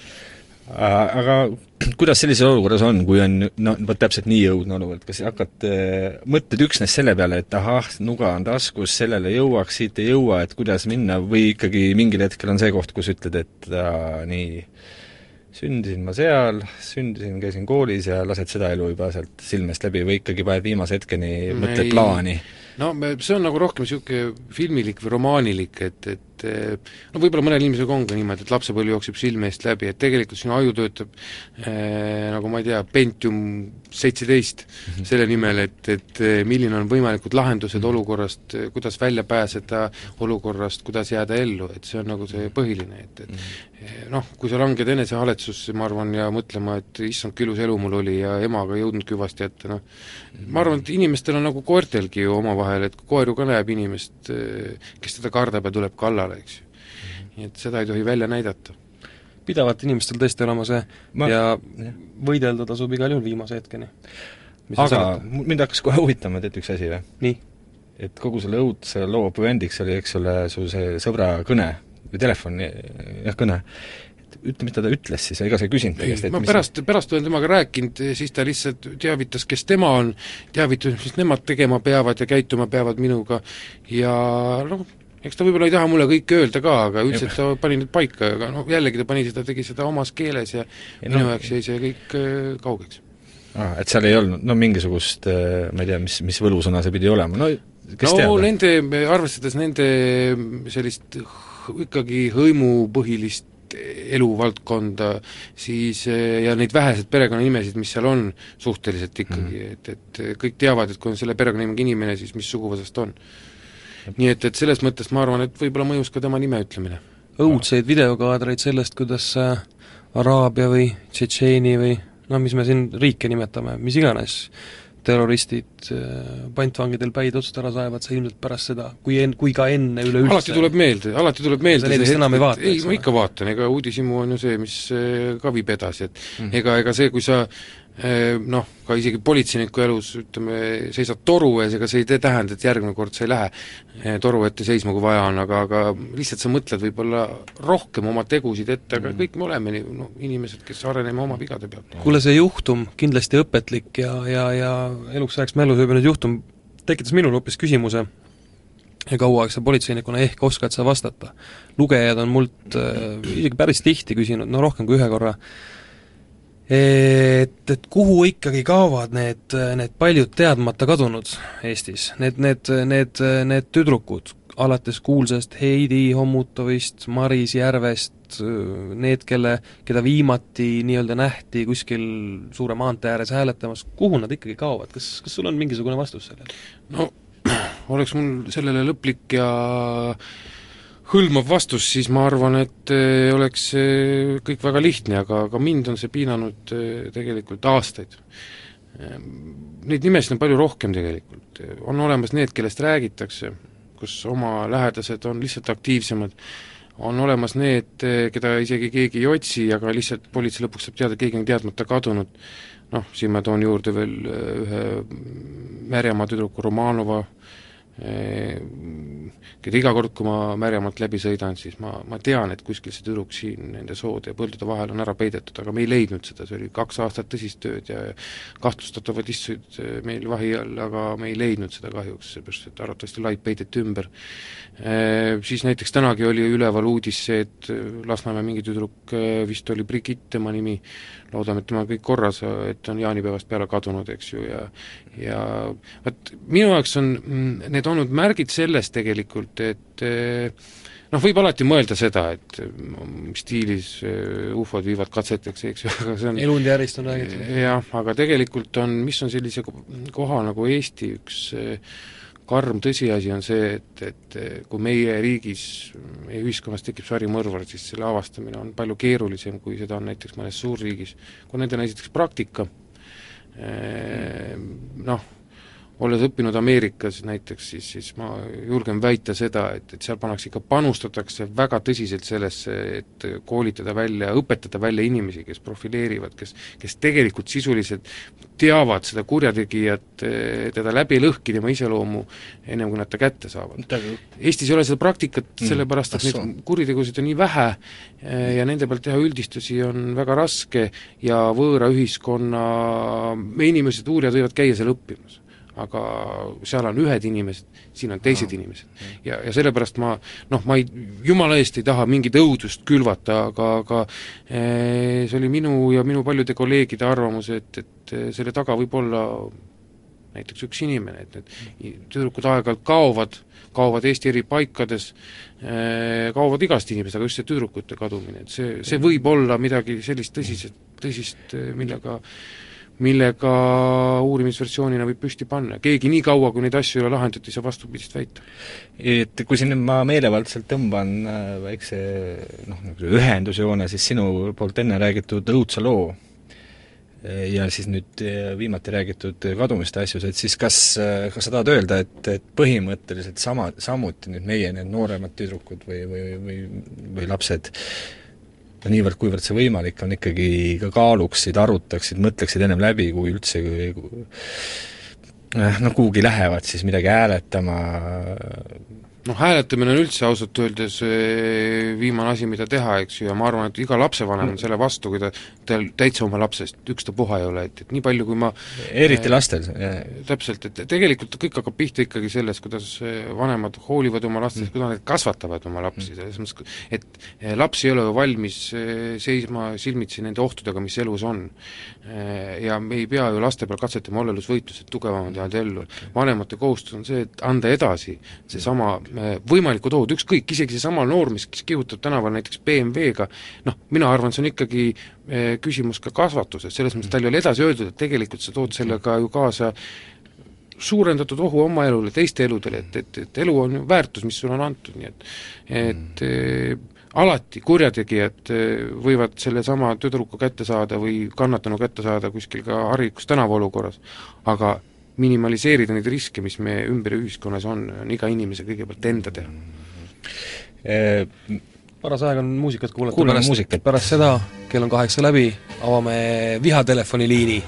S3: Aga kuidas sellises olukorras on, kui on no, võt täpselt nii õudne olukord, kas hakkad äh, mõtled üksnes selle peale, et ahah, nuga on taskus, sellele jõuaks, siit ei jõua, et kuidas minna, või ikkagi mingil hetkel on see koht, kus ütled, et äh, nii, sündisin ma seal, sündisin, käisin koolis ja lased seda elu juba sealt silmest läbi või ikkagi paned viimase hetkeni, mõtled plaani?
S4: No see on nagu rohkem niisugune filmilik või romaanilik, et, et no võib-olla mõnel inimesega on ka niimoodi, et lapsepõlv jookseb silme eest läbi, et tegelikult sinu aju töötab eh, nagu ma ei tea, Pentium seitseteist mm-hmm. selle nimel, et, et milline on võimalikud lahendused mm-hmm. olukorrast, kuidas välja pääseda olukorrast, kuidas jääda ellu, et see on nagu see põhiline, et, et mm-hmm. noh, kui sa langed enesehaletsusse, ma arvan, ja mõtlema, et issand, kui ilus elu mul oli ja emaga ei jõudnud küvasti jätta, noh mm-hmm. ma arvan, et inimestel on nagu koertelgi ju omavahel, et koer ju ka näeb inimest, kes teda kardab ja tuleb kallale, eks ju. Nii et seda ei tohi välja näidata.
S2: Pidavat inimestel tõesti olema see ma... ja jah. Võidelda tasub igal juhul viimase hetkeni.
S3: Aga mind hakkas kohe huvitama, et üks asi või?
S2: Nii?
S3: Et kogu selle õudse loo püvendiks oli, eks ole, su see sõbra kõne või telefon, jah, kõne. Ütle, mis ta ta ütles siis, ega sa ei küsinud
S4: tegest, et ma mis... pärast, pärast olen temaga rääkinud, siis ta lihtsalt teavitas, kes tema on, teavitas, mis nemad tegema peavad ja käituma peavad minuga ja noh, eks ta võib-olla ei taha mulle kõike öelda ka, aga üldiselt ta pani need paika, aga noh, jällegi ta pani seda, tegi seda omas keeles ja, ja minu no, jaoks jäi see kõik äh, kaugeks.
S3: Ah, et seal ei olnud, no mingisugust, ma ei tea, mis, mis võlusõna see pidi olema, no kes
S4: no
S3: teab?
S4: Nende, arvestades nende sellist ikkagi hõimupõhilist eluvaldkonda, siis ja neid vähesed perekonnanimesid, mis seal on suhteliselt ikkagi mm., et, et kõik teavad, et kui on selle perekonnanimega inimene, siis mis suguvõsast on. Nii et, et selles mõttes ma arvan, et võib-olla mõjus ka tema nime ütlemine.
S2: Õudseid videokaadreid sellest, kuidas Araabia või Tšetšeeni või no mis me siin riike nimetame, mis iganes terroristid pantvangidel päid otsust ära saevad, sa ilmselt pärast seda, kui, en, kui ka enne üleüldse
S4: alati tuleb meelde, alati tuleb meelde
S2: see hetk, enam ei vaata,
S4: ei, ma ikka vaatan, ega uudishimu on ju see, mis ka viib edasi, et mm. ega, ega see, kui sa noh, ka isegi politseiniku elus, ütleme, seisad toru ees, ega see ei tähenda, et järgmine kord sa ei lähe toru ette seisma, kui vaja on, aga, aga lihtsalt sa mõtled võib-olla rohkem oma tegusid ette, aga mm. kõik me oleme nii, no, inimesed, kes areneme oma vigade pealt.
S2: Kuule, see juhtum, kindlasti õpetlik ja, ja, ja eluks ajaks mälus ööbinud juhtum, tekitas minul hoopis küsimuse, ja kaua aeg sa politseinikuna ehk oskad sa vastata. Lugejad on mult äh, isegi päris tihti küsinud, no rohkem kui ühe korra, et, et kuhu ikkagi kaovad need, need paljud teadmata kadunud Eestis, need, need, need, need tüdrukud, alates kuulsast Heidi Hommutovist, Maris Järvest, need, kelle, keda viimati nii-öelda nähti kuskil suure maantee ääres hääletamas, kuhu nad ikkagi kaovad, kas, kas sul on mingisugune vastus sellele?
S4: No, oleks mul sellele lõplik ja hõlmav vastus, siis ma arvan, et oleks kõik väga lihtne, aga, aga mind on see piinanud tegelikult aastaid. Neid nimesid on palju rohkem tegelikult. On olemas need, kellest räägitakse, kus oma lähedased on lihtsalt aktiivsemad, on olemas need, keda isegi keegi ei otsi, aga lihtsalt politsei lõpuks saab teada, keegi on teadmata kadunud. Noh, siin ma toon juurde veel ühe Märjamaa tüdruku Romanova, et iga kord, kui ma Märjamaalt läbi sõidan, siis ma, ma tean, et kuskil see tüdruk siin nende soode ja põldude vahel on ära peidetud, aga me ei leidnud seda, see oli kaks aastat tõsist tööd ja kahtlustatavad istusid meil vahi all, aga me ei leidnud seda kahjuks, seepärast et arvatavasti laip peideti ümber. E, siis näiteks tänagi oli üleval uudis see, et Lasnamäe mingi tüdruk, vist oli Brigitte tema nimi, loodame, et tema kõik korras, et on jaanipäevast peale kadunud, eks ju, ja ja vaat minu jaoks on need olnud märgid sellest tegelikult, et noh, võib alati mõelda seda, et stiilis ufod viivad katseteks, eks ju, aga see on
S2: elundi järjest on räägitud.
S4: Jah, aga tegelikult on, mis on sellise koha nagu Eesti üks karm tõsiasi on see, et, et kui meie riigis, meie ühiskonnas tekib sarimõrvar, siis selle avastamine on palju keerulisem, kui seda on näiteks mõnes suurriigis. Kui nende näiteks praktika, noh, olles õppinud Ameerikas näiteks, siis, siis ma julgen väita seda, et, et seal pannakse ikka, panustatakse väga tõsiselt sellesse, et koolitada välja, õpetada välja inimesi, kes profileerivad, kes, kes tegelikult sisuliselt teavad seda kurjategijat, teda läbi lõhki tema iseloomu, ennem kui nad ta kätte saavad. Eestis ei ole seda praktikat, sellepärast, et neid kuritegusid on nii vähe ja nende pealt teha üldistusi on väga raske ja võõra ühiskonna, me inimesed, uurijad võivad käia seal õppimas. Aga seal on ühed inimesed, siin on teised inimesed. Ja, ja sellepärast ma, noh, ma ei, jumala eest ei taha mingit õudust külvata, aga, aga ee, see oli minu ja minu paljude kolleegide arvamus, et, et selle taga võib olla näiteks üks inimene, et need tüdrukud aeg-ajalt kaovad, kaovad Eesti eri paikades, kaovad igast inimesed, aga just see tüdrukute kadumine, et see, see võib olla midagi sellist tõsist, tõsist, millega millega uurimisversioonina võib püsti panna. Keegi nii kaua, kui neid asju ei ole lahendatud, ei saa vastupidist väita.
S3: Et kui siin ma meelevaldselt tõmban väikse noh, ühendusjoone, siis sinu poolt enne räägitud õudsa loo ja siis nüüd viimati räägitud kadumiste asjus, et siis kas, kas sa tahad öelda, et, et põhimõtteliselt sama, samuti nüüd meie need nooremad tüdrukud või, või, või, või lapsed niivõrd, kuivõrd see võimalik on, ikkagi ka kaaluksid, arutaksid, mõtleksid ennem läbi, kui üldse kui, noh, kuhugi lähevad siis midagi hääletama.
S4: Noh, hääletamine on üldse ausalt öeldes viimane asi, mida teha, eks ju, ja ma arvan, et iga lapsevanem on selle vastu, kui ta, ta täitsa oma lapsest üksta puha ei ole, et, et nii palju, kui ma
S3: eriti lastel.
S4: Täpselt, et tegelikult kõik hakkab pihta ikkagi sellest, kuidas vanemad hoolivad oma lastest, kuidas nad kasvatavad oma lapsi, selles mõttes, et laps ei ole ju valmis seisma silmitsi nende ohtudega, mis elus on. Ja me ei pea ju laste peal katsetama olelusvõitlused, tugevamad jäävad ellu. Vanemate kohustus on see, et anda edasi see sama võimalikud ohud, ükskõik, isegi see sama noor, mis kihutab tänaval näiteks B M W-ga, noh, mina arvan, see on ikkagi küsimus ka kasvatuses, selles mõttes tal ei ole edasi öeldud, et tegelikult sa tood sellega ju kaasa suurendatud ohu oma elule, teiste eludele, et, et, et elu on ju väärtus, mis sul on antud, nii et et mm. alati kurjategijad võivad selle sama tüdruku kätte saada või kannatanu kätte saada kuskil ka harikus tänava olukorras, aga minimaliseerida neid riske, mis me ümber ühiskonnas on, on iga inimese kõigepealt enda teha.
S2: Paras aeg on muusikat kuulata,
S3: Kuulame
S2: pärast,
S3: muusikat.
S2: pärast seda, kell on kaheksa läbi, avame vihatelefoni-liini.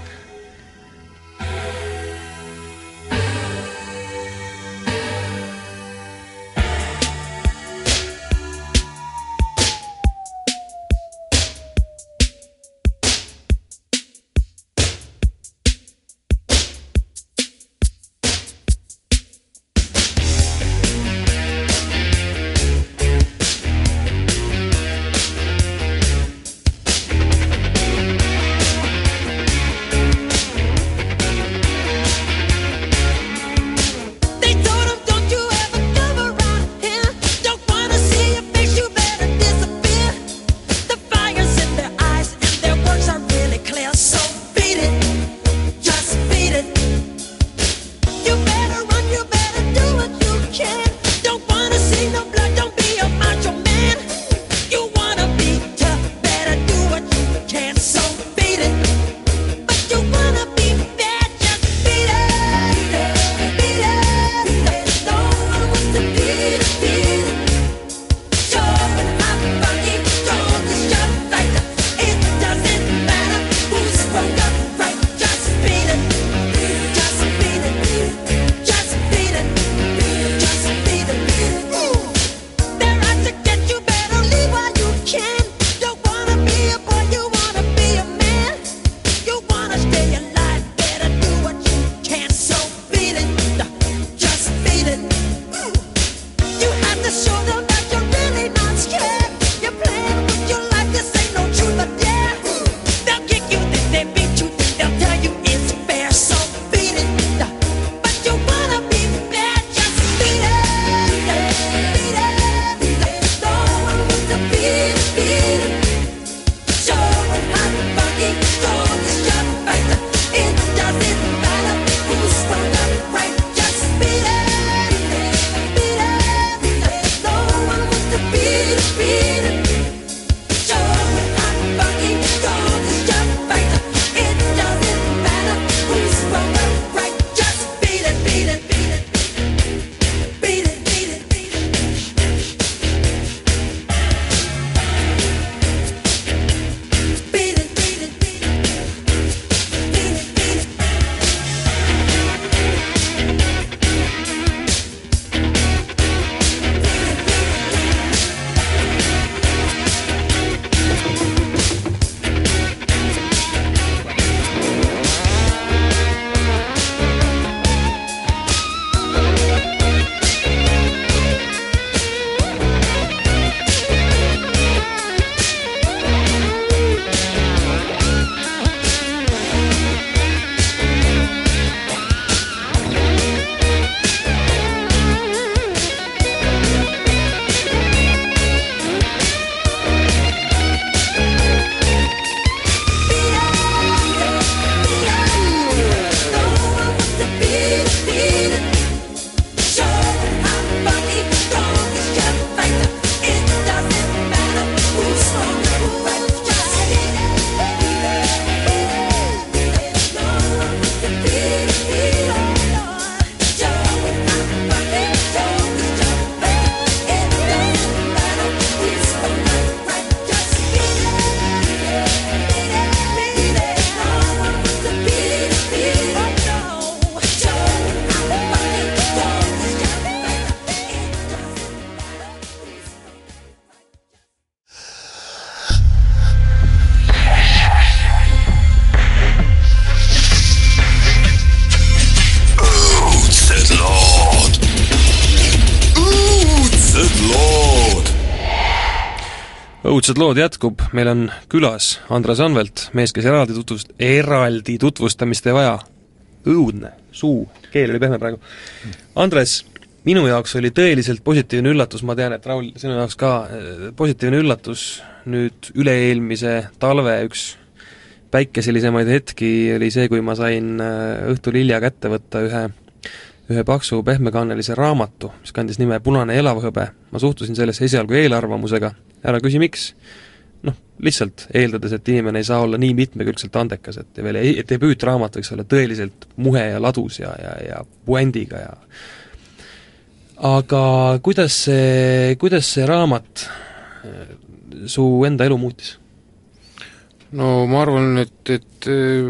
S2: õudsed lood jätkub, meil on külas Andres Anvelt, mees, kes eraldi tutvust-, eraldi tutvustamist ei vaja. Õudne, suu, keel oli pehme praegu. Andres, minu jaoks oli tõeliselt positiivne üllatus, ma tean, et Raul, sinu jaoks ka positiivne üllatus nüüd üle-eelmise talve üks päikeselisemaid hetki oli see, kui ma sain õhtul hilja kätte võtta ühe, ühe paksu pehmekannelise raamatu, mis kandis nime Punane elavhõbe. Ma suhtusin sellesse esialgu eelarvamusega, ära küsi miks, noh, lihtsalt eeldades, et inimene ei saa olla nii mitmekülgselt andekas, et veel ei, et ei püüta raamat võiks olla tõeliselt muhe ja ladus ja, ja, ja puendiga ja aga kuidas see, kuidas see raamat su enda elu muutis?
S4: No ma arvan, et, et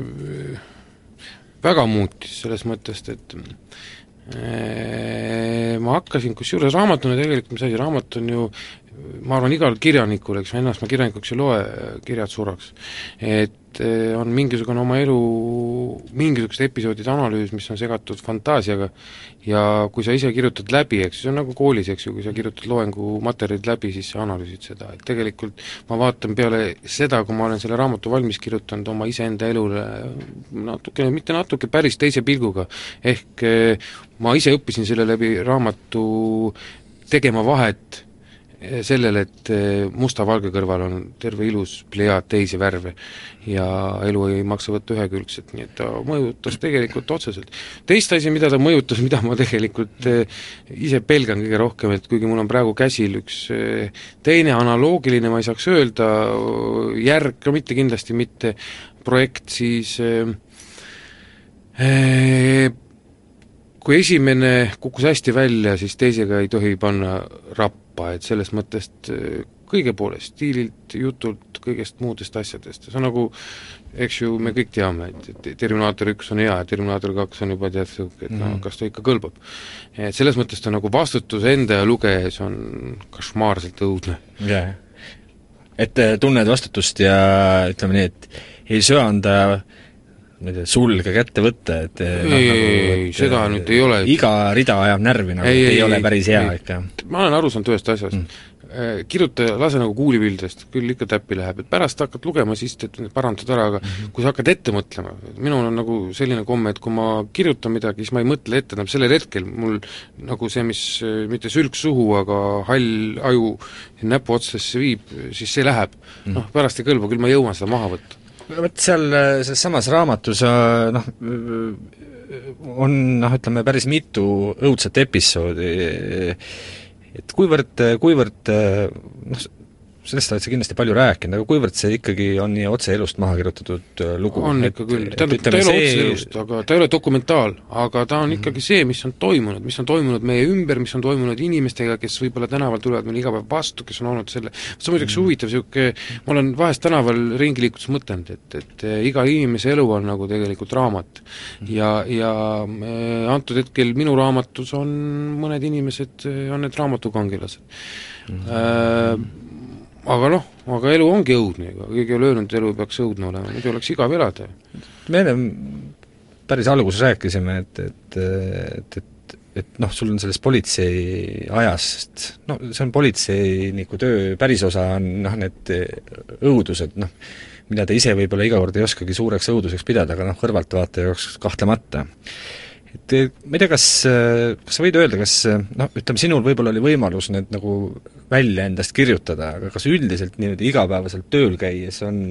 S4: väga muutis selles mõttest, et ma hakkasin, kus juures raamatuna tegelikult, mis asi, raamat on ju, ma arvan, igal kirjanikul, eks ennast ma kirjanikuks ei loe, kirjad suraks, et on mingisugune oma elu, mingisugused episoodid analüüs, mis on segatud fantaasiaga ja kui sa ise kirjutad läbi, eks, see on nagu koolis, eks ju, kui sa kirjutad loengu materjalid läbi, siis sa analüüsid seda, et tegelikult ma vaatan peale seda, kui ma olen selle raamatu valmis kirjutanud oma iseenda elule natuke, mitte natuke, päris teise pilguga, ehk ma ise õppisin selle läbi raamatu tegema vahet sellele, et musta valge kõrval on terve ilus plejaad teisi värve ja elu ei maksa võtta ühekülgselt, nii et ta mõjutas tegelikult otseselt. Teist asi, mida ta mõjutas, mida ma tegelikult ise pelgan kõige rohkem, et kuigi mul on praegu käsil üks teine analoogiline, ma ei saaks öelda, järg ka mitte kindlasti mitte projekt, siis kui esimene kukkus hästi välja, siis teisega ei tohi panna rappa, et selles mõttest kõige poolest, stiililt, jutult, kõigest muudest asjadest. See on nagu, eks ju, me kõik teame, et Terminaator üks on hea ja Terminaator kaks on juba tead, et mm-hmm. no, kas ta ikka kõlbab. Et selles mõttes ta nagu vastutus enda ja lugejas on kašmaarselt õudne.
S3: Yeah. Et tunned vastutust ja ütleme nii, et ei söanda ma ei tea, sulge kätte võtta, et
S4: ei, no, nagu, ei, et, seda nüüd ei ole.
S3: Iga rida ajab närvi, nagu ei, ei, ei ole päris hea ei, ikka.
S4: Ma olen aru saanud ühest asjast. Mm. Kirjuta, lase nagu kuulipildest, küll ikka täppi läheb, et pärast hakkad lugema, siis et parandad ära, aga mm-hmm. kui sa hakkad ette mõtlema, minul on nagu selline komme, et kui ma kirjutan midagi, siis ma ei mõtle ette, tähendab sellel hetkel mul nagu see, mis mitte sülg suhu, aga hall aju näpu otsesse viib, siis see läheb. Mm. Noh, pärast ei kõlba, küll ma jõuan seda maha võtta.
S3: Võt seal selles samas raamatus noh, on noh, ütleme päris mitu õudset episoodi, et kuivõrd, kuivõrd noh, sellest oled sa kindlasti palju rääkinud, aga kuivõrd see ikkagi on nii otse elust maha kirjutatud lugu?
S4: On ikka küll, tähendab, ta ei ole otse elust, aga ta ei ole dokumentaal, aga ta on ikkagi see, mis on toimunud, mis on toimunud meie ümber, mis on toimunud inimestega, kes võib-olla tänaval tulevad meil iga päev vastu, kes on olnud selle, see on muidugi huvitav, siuke, ma olen vahest tänaval ringi liikudes mõtelnud, et, et iga inimese elu on nagu tegelikult raamat ja, ja antud hetkel minu raamatus on mõned inimesed, on need raamatukangelased mm. -hmm. Aga noh, aga elu ongi õudne, ega keegi ei ole öelnud, elu peaks õudne olema, muidu oleks igav elada.
S3: Me enne päris alguses rääkisime, et, et, et, et, et noh, sul on sellest politsei ajast, no see on politseiniku töö päris osa on noh, need õudused, noh, mida ta ise võib-olla iga kord ei oskagi suureks õuduseks pidada, aga noh, kõrvaltvaataja jaoks kahtlemata. Et ma ei tea, kas, kas sa võid öelda, kas noh, ütleme, sinul võib-olla oli võimalus need nagu välja endast kirjutada, aga kas üldiselt niimoodi igapäevaselt tööl käies on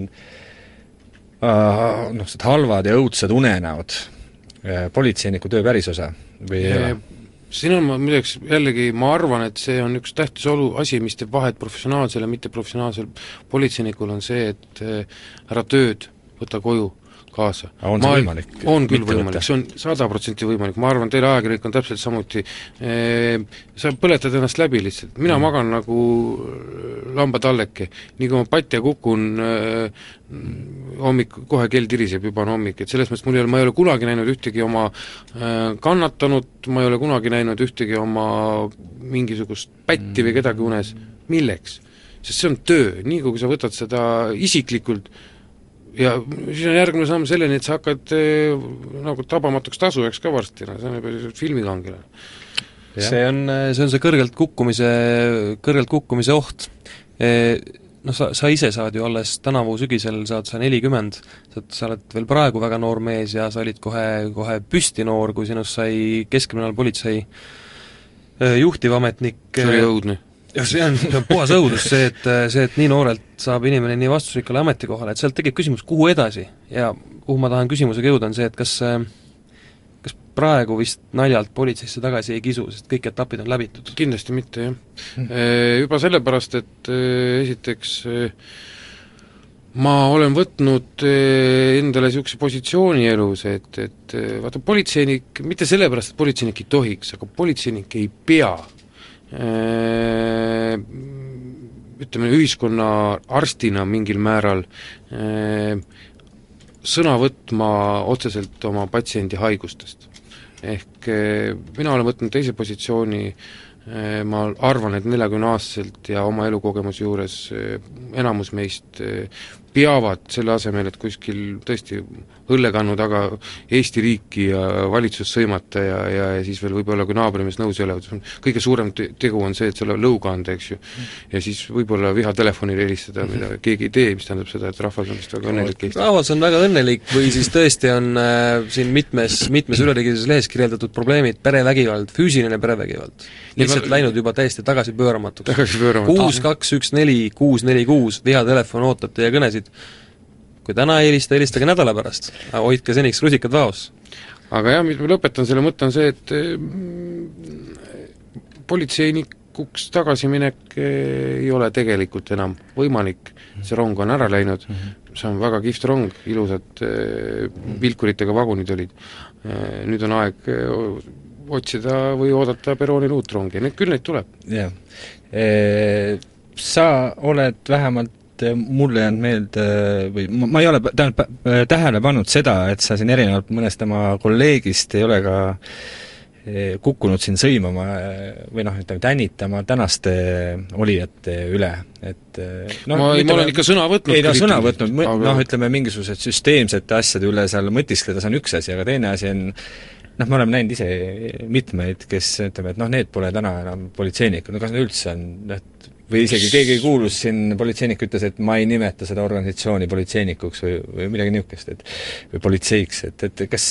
S3: uh, noh, halvad ja õudsed unenäod politseiniku töö päris osa või ei ole?
S4: Siin on ma midagi, jällegi ma arvan, et see on üks tähtis olu asi, mis teeb vahet professionaalsel ja mitteprofessionaalsel politseinikul on see, et ära tööd võta koju kaasa.
S3: On see ma, võimalik?
S4: On küll võimalik, see on sada protsenti võimalik, ma arvan, teil ajakirjanik on täpselt samuti, sa põletad ennast läbi lihtsalt, mina mm. magan nagu lambatalleke, nii kui ma patja kukun hommik, kohe kell tiriseb, juba on hommik, et selles mõttes mul ei ole, ma ei ole kunagi näinud ühtegi oma kannatanut, ma ei ole kunagi näinud ühtegi oma mingisugust pätti või kedagi unes, milleks? Sest see on töö, nii kui sa võtad seda isiklikult ja siis on järgmine samm selleni, et sa hakkad eh, nagu tabamatuks tasujaks ka varsti, no see on juba filmikangelane.
S2: see on, see on see kõrgelt kukkumise, kõrgelt kukkumise oht. noh, sa, sa ise saad ju alles tänavu sügisel, saad sa nelikümmend, sa, sa oled veel praegu väga noor mees ja sa olid kohe, kohe püsti noor, kui sinust sai Keskkriminaalpolitsei juhtivametnik.
S4: See oli õudne.
S2: Ja see on, see on puhas õudus, see, et, see, et nii noorelt saab inimene nii vastusrikkale ametikohale, et sealt tekib küsimus, kuhu edasi, ja kuhu ma tahan küsimusega jõuda, on see, et kas kas praegu vist naljalt politseisse tagasi ei kisu, sest kõik etapid on läbitud?
S4: Kindlasti mitte, jah. Juba sellepärast, et esiteks ma olen võtnud endale niisuguse positsiooni elus, et, et vaata, politseinik, mitte sellepärast, et politseinik ei tohiks, aga politseinik ei pea ütleme, ühiskonna arstina mingil määral sõna võtma otseselt oma patsiendi haigustest. Ehk mina olen võtnud teise positsiooni, ma arvan, et neljakümneaastaselt ja oma elukogemuse juures enamus meist peavad selle asemel, et kuskil tõesti õllekannu taga Eesti riiki ja valitsust sõimata ja, ja, ja siis veel võib-olla, kui naabrimees nõus ei ole, kõige suurem tegu on see, et selle lõuga anda, eks ju. Ja siis võib-olla vihatelefonile helistada, mida keegi ei tee, mis tähendab seda, et rahvas on vist väga õnnelik Eesti.
S2: Rahvas on väga õnnelik või siis tõesti on äh, siin mitmes, mitmes üleriigilises lehes kirjeldatud probleemid, perevägivald, füüsiline perevägivald. Lihtsalt ma... läinud juba täiesti tagasi pööramatuks.
S4: Tagasi pööramatuks.
S2: kuus kaks üks neli kuus neli kuus, vihatelefon ootab teie kõnesid. Kui täna ei helista, helistage nädala pärast. Hoidke seniks rusikad vaos.
S4: Aga jah, mis ma lõpetan, selle mõte on see, et politseinikuks tagasiminek ei ole tegelikult enam võimalik. See rong on ära läinud, see on väga kihvt rong, ilusad vilkuritega vagunid olid. Nüüd on aeg otsida või oodata peroonil uut rongi, need küll neid tuleb.
S3: Jah. Sa oled vähemalt mulle jäänud meelde või ma, ma ei ole tähendab, tähele pannud seda, et sa siin erinevalt mõnest tema kolleegist ei ole ka kukkunud siin sõimama või noh, ütleme tänitama tänaste olijate üle, et
S4: no, ma, ütleme, ma olen ikka sõna võtnud
S3: ei no sõna võtnud, aga... noh ütleme mingisugused süsteemsete asjade üle seal mõtiskleda, see on üks asi, aga teine asi on noh, me oleme näinud ise mitmeid, kes ütleme, et noh, need pole täna enam politseinikud, no kas need üldse on, et või isegi keegi kuulus siin, politseinik ütles, et ma ei nimeta seda organisatsiooni politseinikuks või, või midagi niisugust, et või politseiks, et, et kas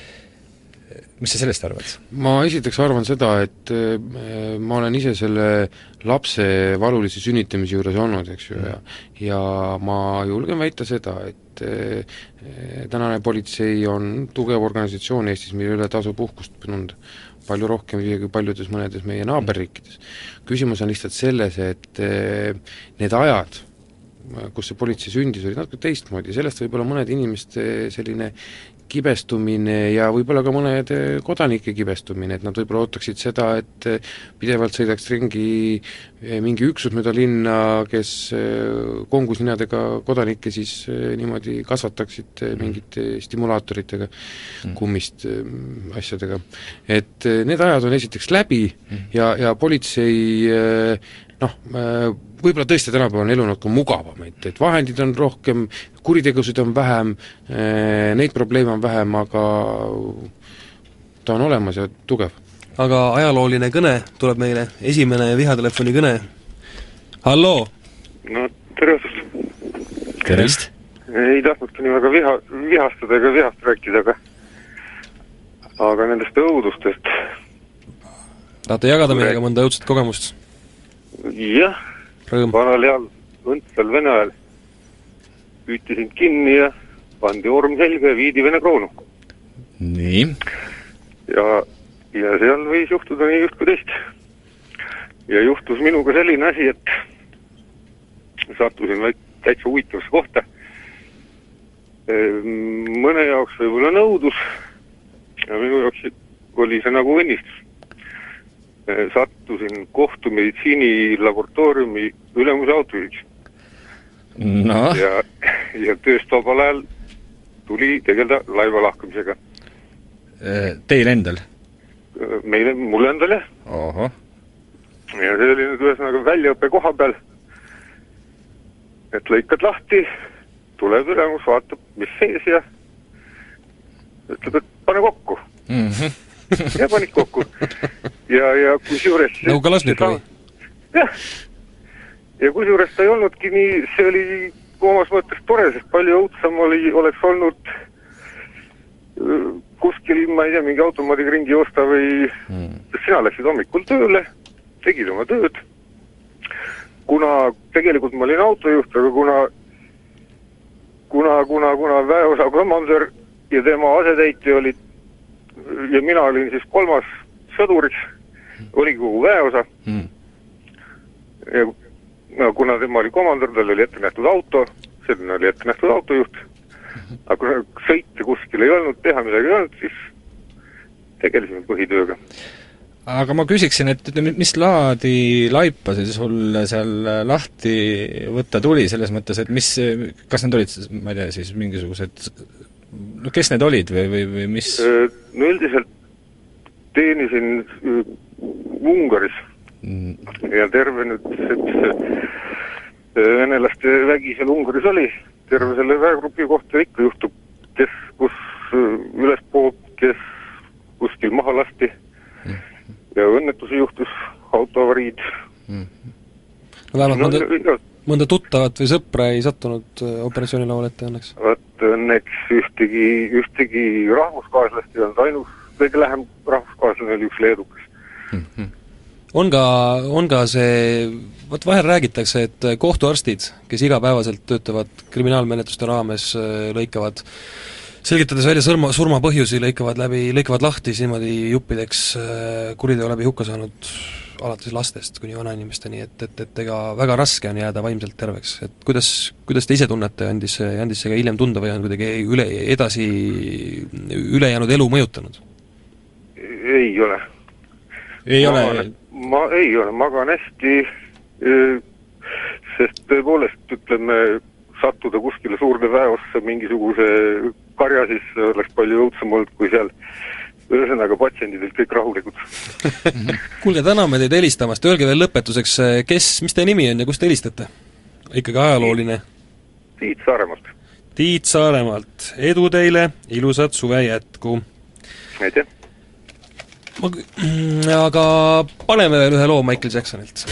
S3: mis sa sellest arvad?
S4: Ma esiteks arvan seda, et ma olen ise selle lapse valulise sünnitamise juures olnud, eks ju, ja, ja ma julgen väita seda, et tänane politsei on tugev organisatsioon Eestis, mille üle tasub uhkust tunda palju rohkem isegi paljudes mõnedes meie naaberriikides. Küsimus on lihtsalt selles, et need ajad, kus see politsei sündis, olid natuke teistmoodi, sellest võib-olla mõned inimeste selline kibestumine ja võib-olla ka mõned kodanike kibestumine, et nad võib-olla ootaksid seda, et pidevalt sõidaks ringi mingi üksus mööda linna, kes kongusninadega kodanikke siis niimoodi kasvataksid mingite stimulaatoritega, kummist asjadega. Et need ajad on esiteks läbi ja, ja politsei noh, võib-olla tõesti tänapäeval on elu natuke mugavam, et, et vahendid on rohkem, kuritegusid on vähem, neid probleeme on vähem, aga ta on olemas ja tugev.
S2: Aga ajalooline kõne tuleb meile, esimene vihatelefoni kõne. Halloo!
S5: No tere õhtust!
S3: Tervist!
S5: Ei tahtnudki nii väga viha, vihastada ega vihast rääkida, aga aga nendest õudustest.
S2: Tahate jagada meiega mõnda õudset kogemust?
S5: Jah, vanal heal õndsal Vene ajal püüti sind kinni ja pandi orm selga ja viidi Vene kroonu.
S3: Nii.
S5: Ja, ja seal võis juhtuda nii just kui teist. Ja juhtus minuga selline asi, et sattusin täitsa huvitavasse kohta. Mõne jaoks võib-olla nõudus ja minu jaoks oli see nagu õnnistus. Sattusin kohtumeditsiini laboratooriumi ülemuse autojuhiks.
S3: No.
S5: Ja, ja tööst vabal ajal tuli tegelda laiva lahkamisega.
S3: Teil endal?
S5: Meile, mulle endal, jah.
S3: Oho.
S5: Ja see oli nüüd ühesõnaga väljaõppe koha peal, et lõikad lahti, tuleb ülemus, vaatab, mis sees ja ütleb, et pane kokku.
S3: Mhm.
S5: Ja panid kokku. Ja, ja kui juures...
S2: Nagu Kalasnikovi?
S5: Jah. ja kusjuures ta ei olnudki nii, see oli omas mõttes tore, sest palju õudsam oli, oleks olnud kuskil, ma ei tea, mingi automaadiga ringi osta või mm. sina läksid hommikul tööle, tegid oma tööd, kuna tegelikult ma olin autojuht, aga kuna kuna, kuna, kuna väeosa komandör ja tema asetäitja olid ja mina olin siis kolmas sõduriks, oli kogu väeosa mm. ja no, kuna tema oli komandör, tal oli ette nähtud auto, selline oli ette nähtud autojuht, aga kui sõita kuskil ei olnud, teha midagi ei olnud, siis tegelisime põhitööga.
S3: Aga ma küsiksin, et mis laadi laipa siis sul seal lahti võtta tuli, selles mõttes, et mis, kas need olid, ma ei tea, siis mingisugused, no kes need olid või, või, või mis?
S5: No üldiselt teenisin Ungaris mm. ja terve nüüd, et venelaste vägi seal Ungaris oli, terve selle väegrupi kohta ikka juhtub, kes kus üles poob, kes kuskil maha lasti mm. ja õnnetusi juhtus, autoavariid mm..
S2: no vähemalt no, mõnda, no, mõnda tuttavat või sõpra ei sattunud operatsiooni laual ette õnneks?
S5: Vaat õnneks ühtegi, ühtegi rahvuskaaslast ei olnud, ainus kõige lähem rahvuskaaslane oli üks leedukas mm. -hmm.
S2: On ka, on ka see, vot vahel räägitakse, et kohtuarstid, kes igapäevaselt töötavad kriminaalmenetluste raames, lõikavad, selgitades välja surma, surmapõhjusi, lõikavad läbi, lõikavad lahti niimoodi juppideks kuriteo läbi hukka saanud alates lastest kuni vanainimesteni, et, et, et ega väga raske on jääda vaimselt terveks. Et kuidas, kuidas te ise tunnete, andis, andis see ka hiljem tunda või on kuidagi üle, edasi ülejäänud elu mõjutanud?
S5: Ei ole.
S3: Ei
S5: ma,
S3: ole?
S5: Ma ei ole, magan hästi, sest tõepoolest, ütleme, sattuda kuskile suurde väeosse mingisuguse karja, siis oleks palju õudsam olnud, kui seal ühesõnaga patsiendidelt kõik rahulikud.
S2: Kuulge, täname teid helistamast, öelge veel lõpetuseks, kes, mis teie nimi on ja kust te helistate? Ikkagi ajalooline.
S5: Tiit Saaremaalt.
S2: Tiit Saaremaalt, edu teile, ilusat suve jätku.
S5: Aitäh.
S2: Ma, aga paneme veel ühe loo Michael Jacksonilt.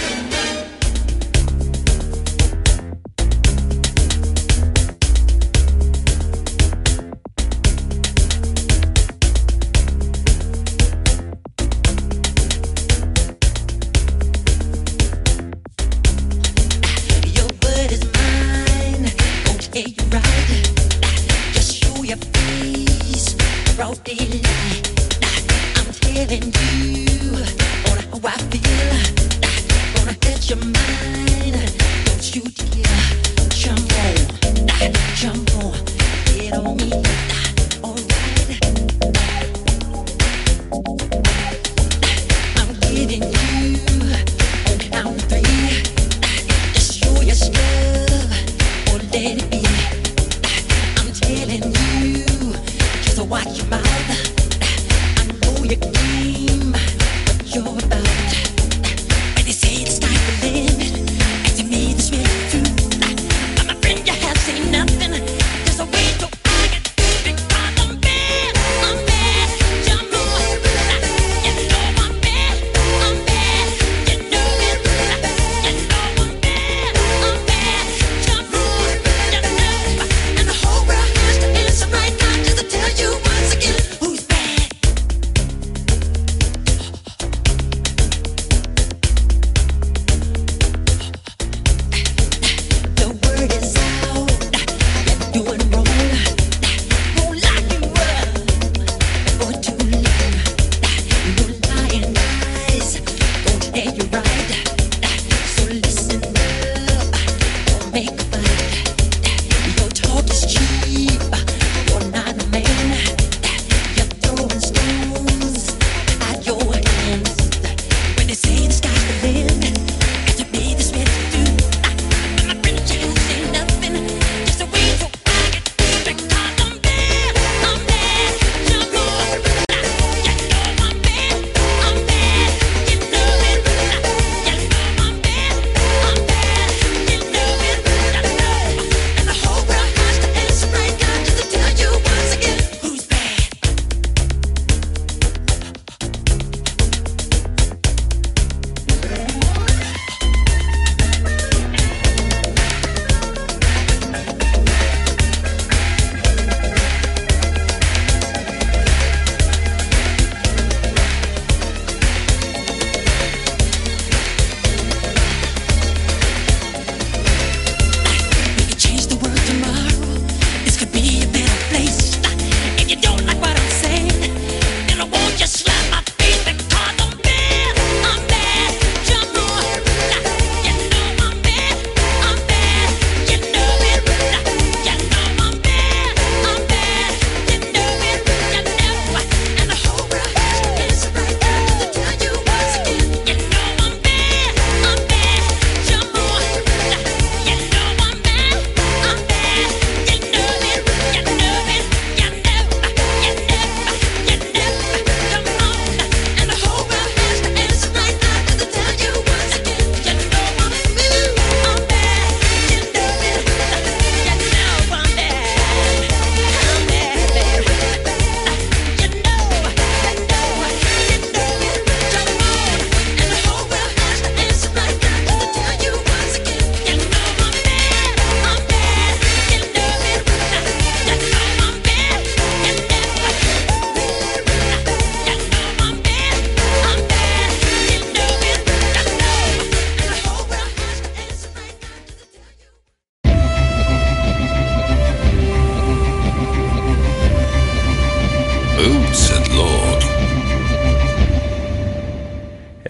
S6: Again.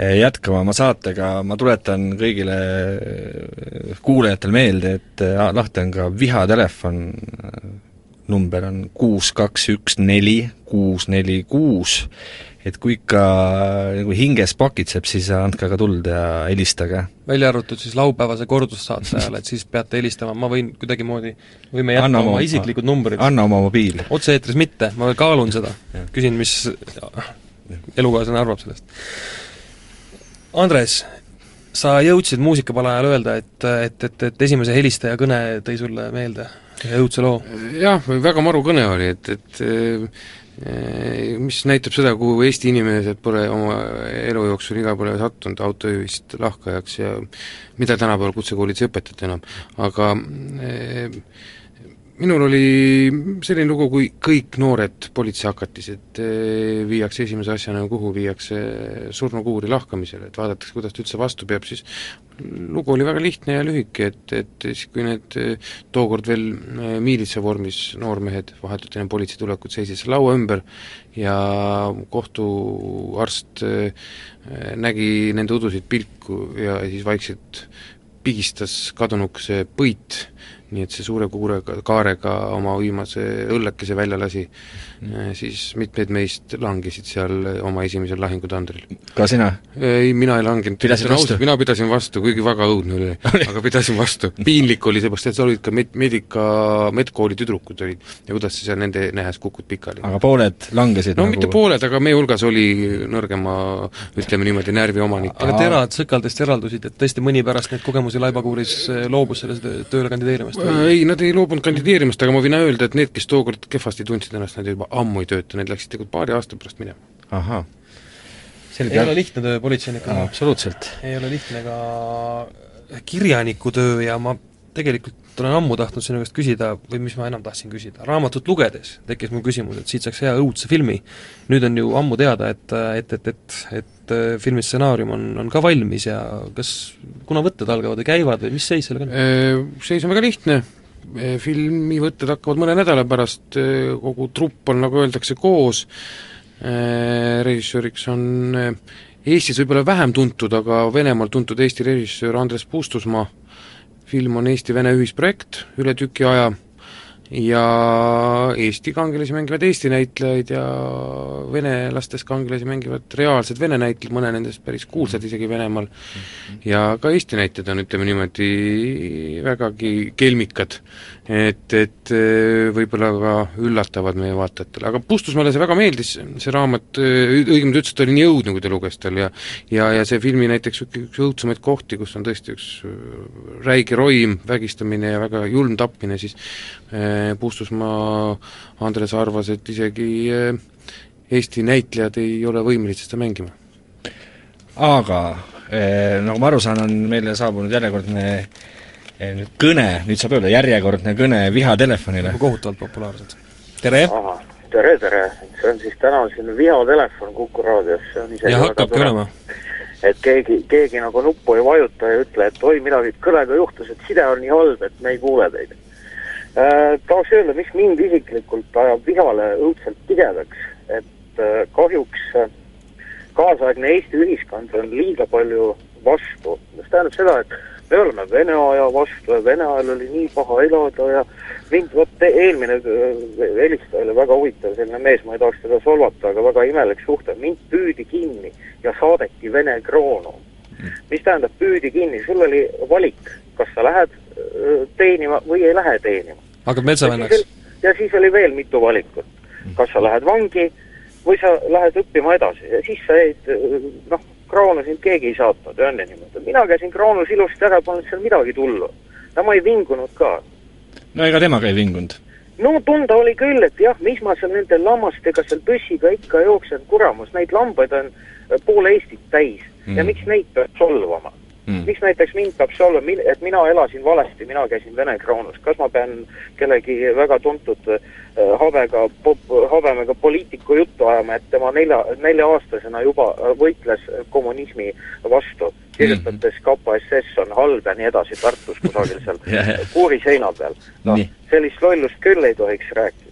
S3: jätkama oma saatega, ma tuletan kõigile kuulajatel meelde, et lahti on ka vihatelefon, number on kuus kaks üks neli kuus neli kuus, et kui ikka nagu hinges pakitseb, siis andke ka tuld ja helistage.
S2: Välja arvatud siis laupäevase kordussaate ajal, et siis peate helistama, ma võin kuidagimoodi, võime jätta
S3: Anna
S2: oma
S3: oma-
S2: isiklikud numbrid.
S3: Anna oma mobiil.
S2: Otse-eetris mitte, ma kaalun seda. Küsin, mis elukaaslane arvab sellest. Andres, sa jõudsid muusikapala ajal öelda, et, et, et, et esimese helistaja kõne tõi sulle meelde ja õudse loo.
S4: Jah, väga maru kõne oli, et, et mis näitab seda, kuhu Eesti inimesed pole oma elu jooksul iga pole sattunud autojuhist lahkajaks ja mida tänapäeval kutsekoolid ei õpetata enam. Aga minul oli selline lugu, kui kõik noored politseihakatised viiakse esimese asjana, kuhu viiakse surnukuuri lahkamisele, et vaadatakse, kuidas ta üldse vastu peab, siis lugu oli väga lihtne ja lühike, et, et siis kui need tookord veel miilitsa vormis noormehed vahetult enne politsei tulekut seisid laua ümber ja kohtuarst nägi nende udusid pilku ja siis vaikselt pigistas kadunuks see põit, nii et see suure kuurega, kaarega oma viimase õllekese välja lasi mm., siis mitmed meist langesid seal oma esimesel lahingutandril.
S3: Ka sina?
S4: Ei, mina ei langenud.
S3: Pidasid vastu?
S4: Mina pidasin vastu, kuigi väga õudne oli, aga pidasin vastu. Piinlik oli seepärast, et sa olid ka med- medika, medkooli tüdrukud olid ja kuidas sa seal nende nähes kukud pikali.
S3: Aga pooled langesid
S4: no
S3: nagu...
S4: mitte pooled, aga meie hulgas oli nõrgema, ütleme niimoodi, närvi omanik.
S2: Aga terad sõkaldest eraldusid, et tõesti mõni pärast neid kogemusi laibakuuris loobus selles tööle kandideerimast?
S4: Ei, nad ei loobunud kandideerimast, aga ma võin öelda, et need, kes tookord kehvasti tundsid ennast, nad juba ammu ei tööta, need läksid tegelikult paari aasta pärast minema.
S3: Ahaa.
S2: Selge. Ei ole lihtne töö politseinikuna.
S3: Absoluutselt.
S2: Ei ole lihtne ka kirjaniku töö ja ma tegelikult olen ammu tahtnud sinu käest küsida, või mis ma enam tahtsin küsida, raamatut lugedes tekkis mul küsimus, et siit saaks hea õudse filmi. Nüüd on ju ammu teada, et, et, et, et, et filmi stsenaarium on, on ka valmis ja kas, kuna võtted algavad või käivad või mis seis sellega on?
S4: Seis on väga lihtne, filmi võtted hakkavad mõne nädala pärast, kogu trupp on, nagu öeldakse, koos, režissööriks on Eestis võib-olla vähem tuntud, aga Venemaal tuntud Eesti režissöör Andres Puustusmaa. Film on Eesti-Vene ühisprojekt üle tüki aja ja Eesti kangelasi mängivad Eesti näitlejaid ja venelastes kangelasi mängivad reaalsed vene näitlejad, mõne nendest päris kuulsad isegi Venemaal. Ja ka Eesti näitlejad on, ütleme niimoodi, vägagi kelmikad, et, et võib-olla ka üllatavad meie vaatajatele. Aga Puustusmaale see väga meeldis, see raamat, õigemalt ütles, et oli nii õudne, kui ta luges tal ja, ja, ja see filmi näiteks üks õudsemaid kohti, kus on tõesti üks räige roim, vägistamine ja väga julm tapmine, siis Puustusmaa Andres arvas, et isegi Eesti näitlejad ei ole võimelised seda mängima.
S3: Aga nagu ma aru saan, on meile saabunud järjekordne nüüd kõne, nüüd saab öelda järjekordne kõne vihatelefonile.
S2: Kohutavalt populaarsed. Tere!
S6: Aha, tere, tere! See on siis täna siin vihatelefon Kuku raadios.
S2: Ja hakkabki olema.
S6: Et keegi, keegi nagu nuppu ei vajuta ja ütle, et oi, midagi kõlega juhtus, et side on nii halb, et me ei kuule teid. Äh, tahaks öelda, mis mind isiklikult ajab vihale õudselt tigedaks, et äh, kahjuks äh, kaasaegne Eesti ühiskond on liiga palju vastu. See tähendab seda, et me oleme Vene aja vastu ja Vene ajal oli nii paha elada ja mind, võt, eelmine helistaja oli väga huvitav selline mees, ma ei tahaks teda solvata, aga väga imelik suhte. Mind püüdi kinni ja saadeti Vene kroonu. Mis tähendab püüdi kinni? Sul oli valik, kas sa lähed teenima või ei lähe teenima.
S2: Hakkab metsavennaks.
S6: Ja siis oli veel mitu valikut. Kas sa lähed vangi või sa lähed õppima edasi. Ja siis sa jäid, noh, kroonu sind keegi ei saatnud, õnne niimoodi. Mina käisin kroonus ilusti ära, polnud seal midagi tullu. Ja ma ei vingunud ka.
S3: No ega temaga ei vingunud.
S6: No tunda oli küll, et jah, mis ma seal nende lammastega seal püssiga ikka jooksen, kuramus, neid lambaid on poole Eestit täis. Mm. Ja miks neid peab solvama? Mm. Miks näiteks mind peab solvama, et mina elasin valesti, mina käisin Vene kroonus. Kas ma pean kellegi väga tuntud äh, habega, pop, habemega poliitiku juttu ajama, et tema nelja, nelja aastasena juba võitles kommunismi vastu, kirjutades K P S S on halb ja nii edasi Tartus kusagil seal yeah. kuuri seina peal. No, sellist lollust küll ei tohiks rääkida.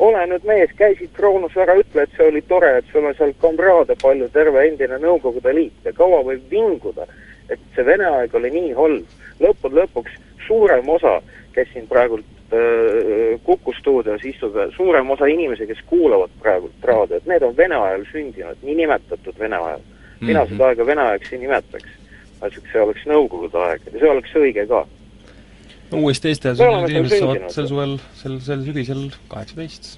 S6: ole nüüd mees, käisid Kroonus ära, ütle, et see oli tore, et sul on seal kamraade palju, terve endine Nõukogude Liit ja kaua võib vinguda, et see Vene aeg oli nii halb. Lõpud lõpuks suurem osa, kes siin praegult äh, Kuku stuudios istub, suurem osa inimesi, kes kuulavad praegult raadiot, need on Vene ajal sündinud, nii nimetatud Vene ajal. Mina mm-hmm. seda aega Vene aegsi nimetaks. See oleks Nõukogude aeg ja see oleks õige ka.
S2: No, uuesti Eesti sündinud inimesed saavad sel suvel, sel, sel sügisel kaheksateist.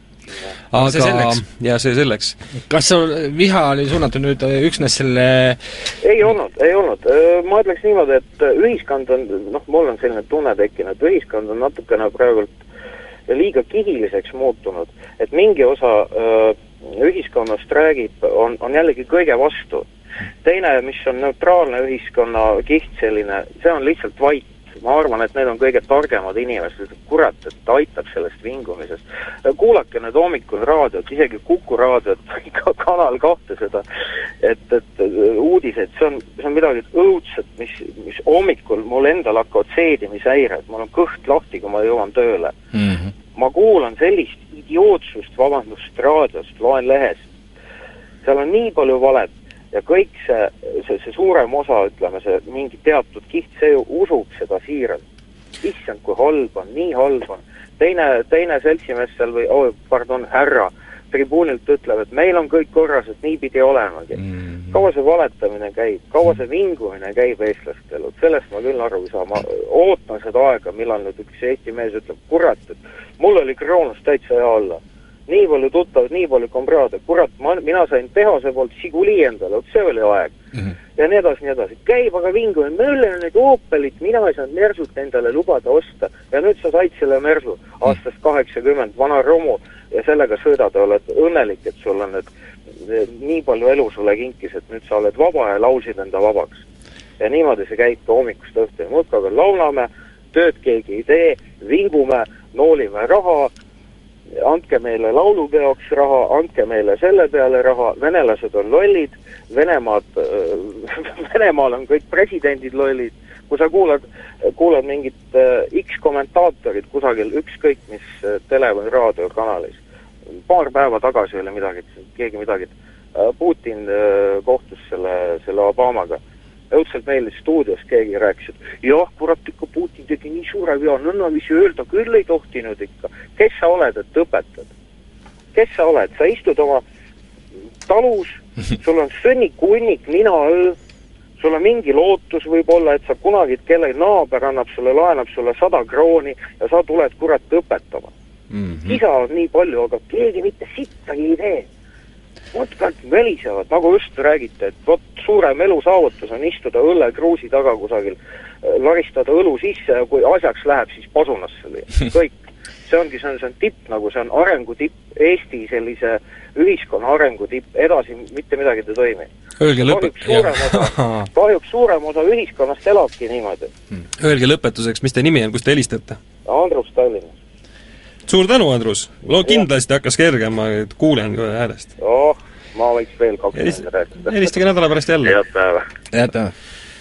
S2: Aga see selleks. Ja see selleks.
S3: Kas see viha oli suunatud nüüd üksnes selle...
S6: Ei olnud, ei olnud. Ma ütleks niimoodi, et ühiskond on, noh, mul on selline tunne tekkinud, et ühiskond on natukene praegult liiga kihiliseks muutunud, et mingi osa öö, ühiskonnast räägib, on, on jällegi kõige vastu. Teine, mis on neutraalne ühiskonna kiht selline, see on lihtsalt vait. Ma arvan, et need on kõige targemad inimesed, kurat, et ta aitab sellest vingumisest. Kuulake nüüd hommikul raadiot, isegi Kuku raadiot, ka kanal kahte seda, et, et uudised, see on, see on midagi õudset, mis, mis hommikul mul endal hakkavad seedimishäired, mul on kõht lahti, kui ma jõuan tööle. Mm-hmm. Ma kuulan sellist idiootsust, vabandust, raadiost, loen lehest. Seal on nii palju valet. Ja kõik see, see, see suurem osa, ütleme, see mingi teatud kiht, see ju usub seda siiralt. Issand, kui halb on, nii halb on. Teine, teine seltsimees seal või, oh, pardon, härra, tribuunilt ütleb, et meil on kõik korras, et nii pidi olemagi. Mm. Kaua see valetamine käib, kaua see vingumine käib eestlastel, sellest ma küll aru ei saa. Ma ootan seda aega, millal nüüd üks Eesti mees ütleb, kurat, et mul oli Kroonus täitsa hea olla. Nii palju tuttavad, nii palju kombraade, kurat, ma, mina sain tehase poolt Siguli endale, see oli aeg. Mm-hmm. Ja nii edasi, nii edasi. Käib aga vinguin, meil on nüüd Opelit, mina ei saanud Mersut endale lubada osta. Ja nüüd sa said selle Mersu aastast kaheksakümmend, vana romu, ja sellega sõidad ja oled õnnelik, et sul on nüüd nii palju elu sulle kinkis, et nüüd sa oled vaba ja laulsid enda vabaks. Ja niimoodi see käib ka hommikust õhtu. Muudkaga laulame, tööd keegi ei tee, vingume, noolime raha, andke meile laulupeoks raha, andke meile selle peale raha, venelased on lollid, Venemaad, Venemaal on kõik presidendid lollid, kui sa kuulad, kuulad mingit X-kommentaatorid kusagil ükskõik mis tele- või raadiokanalis. Paar päeva tagasi oli midagi, keegi midagi, Putin kohtus selle, selle Obamaga. Õudselt meil stuudios keegi rääkis, et jah, kurat ikka Putin tegi nii suure vea, nõnna mis öelda küll ei tohtinud ikka. Kes sa oled, et õpetad? Kes sa oled? Sa istud oma talus, sul on sõnnikunnik nina all, sul on mingi lootus võib-olla, et sa kunagi kellegi naaber annab sulle, laenab sulle sada krooni ja sa tuled kurat õpetama. Mm-hmm. Kisa on nii palju, aga keegi mitte sittagi ei tee. Võtkalt välisevad, nagu just räägite, et vot suurem elu saavutus on istuda õlle kruusi taga kusagil, laristada õlu sisse ja kui asjaks läheb, siis pasunasse lüüa. Kõik. See ongi, see on, see on tipp, nagu see on arengutipp, Eesti sellise ühiskonna arengutipp, edasi mitte midagi te toimi.
S2: Öelge lõpet...
S6: kahjuks suurem osa ühiskonnast elabki niimoodi.
S2: Öelge lõpetuseks, mis te nimi on, kus te helistate?
S6: Andrus Tallinnas.
S2: Suur tänu, Andrus! No kindlasti hakkas kergem, ma kuulen kohe häälest.
S6: Oh, ma võiks veel kaks
S2: Helist, rääkida. Helistage nädala pärast jälle.
S6: Head päeva.
S3: Head päeva.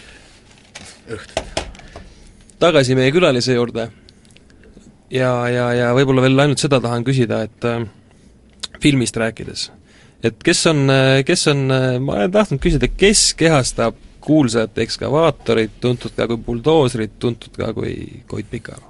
S2: Õhtut. Tagasi meie külalise juurde. Ja, ja, ja võib-olla veel ainult seda tahan küsida, et äh, filmist rääkides. Et kes on, kes on, ma olen tahtnud küsida, kes kehastab kuulsat ekskavaatorit, tuntud ka kui buldoosrit, tuntud ka kui Koit Pikaro?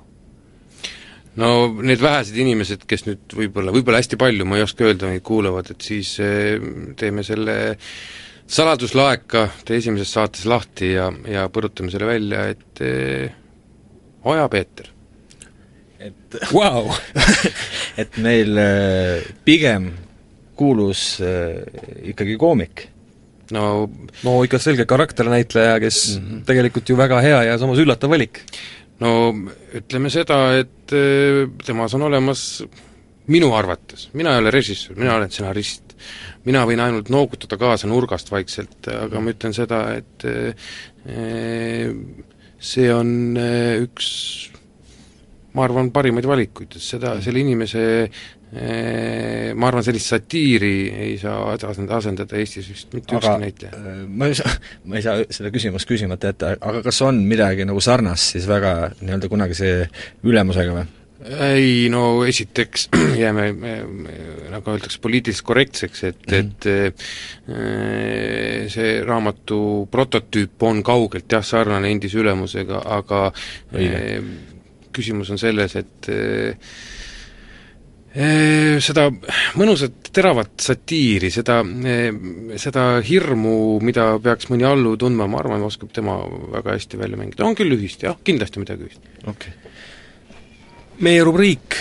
S4: No need vähesed inimesed, kes nüüd võib-olla, võib-olla hästi palju, ma ei oska öelda, neid kuulavad, et siis teeme selle saladuslaeka te esimeses saates lahti ja, ja põrutame selle välja, et eh, Oja Peeter.
S3: Et wow. et meil pigem kuulus äh, ikkagi koomik.
S2: No, no ikka selge karakternäitleja, kes mm -hmm. tegelikult ju väga hea ja samas üllatav valik.
S4: No ütleme seda, et temas on olemas minu arvates, mina ei ole režissöör, mina olen stsenarist, mina võin ainult noogutada kaasa nurgast vaikselt, aga ma ütlen seda, et see on üks, ma arvan, parimaid valikuid, et seda, selle inimese ma arvan, sellist satiiri ei saa asendada Eestis vist mitte ükski näitleja.
S3: Ma ei saa, ma ei saa seda küsimust küsimata jätta, aga kas on midagi nagu sarnast siis väga nii-öelda kunagi see ülemusega või?
S4: ei no esiteks jääme, nagu öeldakse, poliitiliselt korrektseks, et mm, -hmm. et see raamatu prototüüp on kaugelt jah, sarnane endise ülemusega, aga Õige. küsimus on selles, et seda mõnusat teravat satiiri, seda, seda hirmu, mida peaks mõni allu tundma, ma arvan, oskab tema väga hästi välja mängida. On küll ühist, jah, kindlasti midagi ühist.
S3: Okay.
S2: Meie rubriik,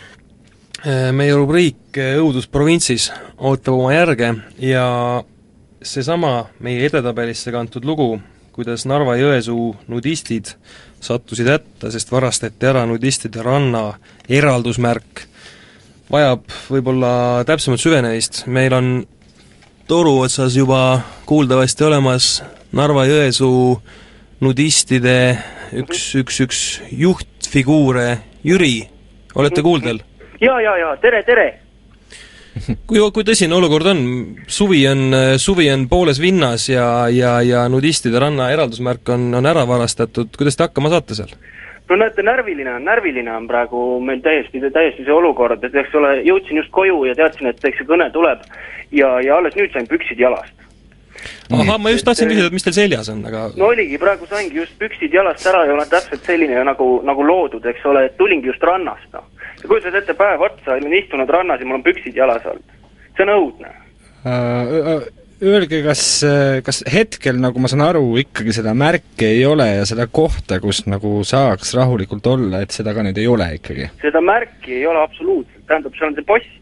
S2: meie rubriik Õudus provintsis ootab oma järge ja seesama meie edetabelisse kantud lugu, kuidas Narva-Jõesuu nudistid sattusid hätta, sest varastati ära nudistide ranna eraldusmärk, vajab võib-olla täpsemalt süvenemist. Meil on toru otsas juba kuuldavasti olemas Narva-Jõesuu nudistide üks, üks, üks juhtfiguure Jüri, olete kuuldel?
S7: Ja, ja, ja, tere, tere!
S2: Kui, kui tõsine olukord on? Suvi on, suvi on pooles vinnas ja, ja, ja nudistide ranna eraldusmärk on, on ära varastatud. Kuidas te hakkama saate seal?
S7: No näete, närviline on, närviline on praegu meil täiesti, täiesti see olukord, et eks ole, jõudsin just koju ja teadsin, et eks see kõne tuleb ja, ja alles nüüd sain püksid jalast.
S2: Aha, ma just tahtsin küsida, et mis teil seljas on, aga...
S7: No oligi, praegu saingi just püksid jalast ära ja olen täpselt selline nagu, nagu loodud, eks ole, et tulingi just rannast. No. Ja kui sa ette päev otsa, olen istunud rannas ja mul on püksid jalas olnud. See on õudne.
S3: Uh, Öelge, kas, kas hetkel, nagu ma saan aru, ikkagi seda märke ei ole ja seda kohta, kus nagu saaks rahulikult olla, et seda ka nüüd ei ole ikkagi?
S7: Seda märki ei ole absoluutselt, tähendab, see on see post.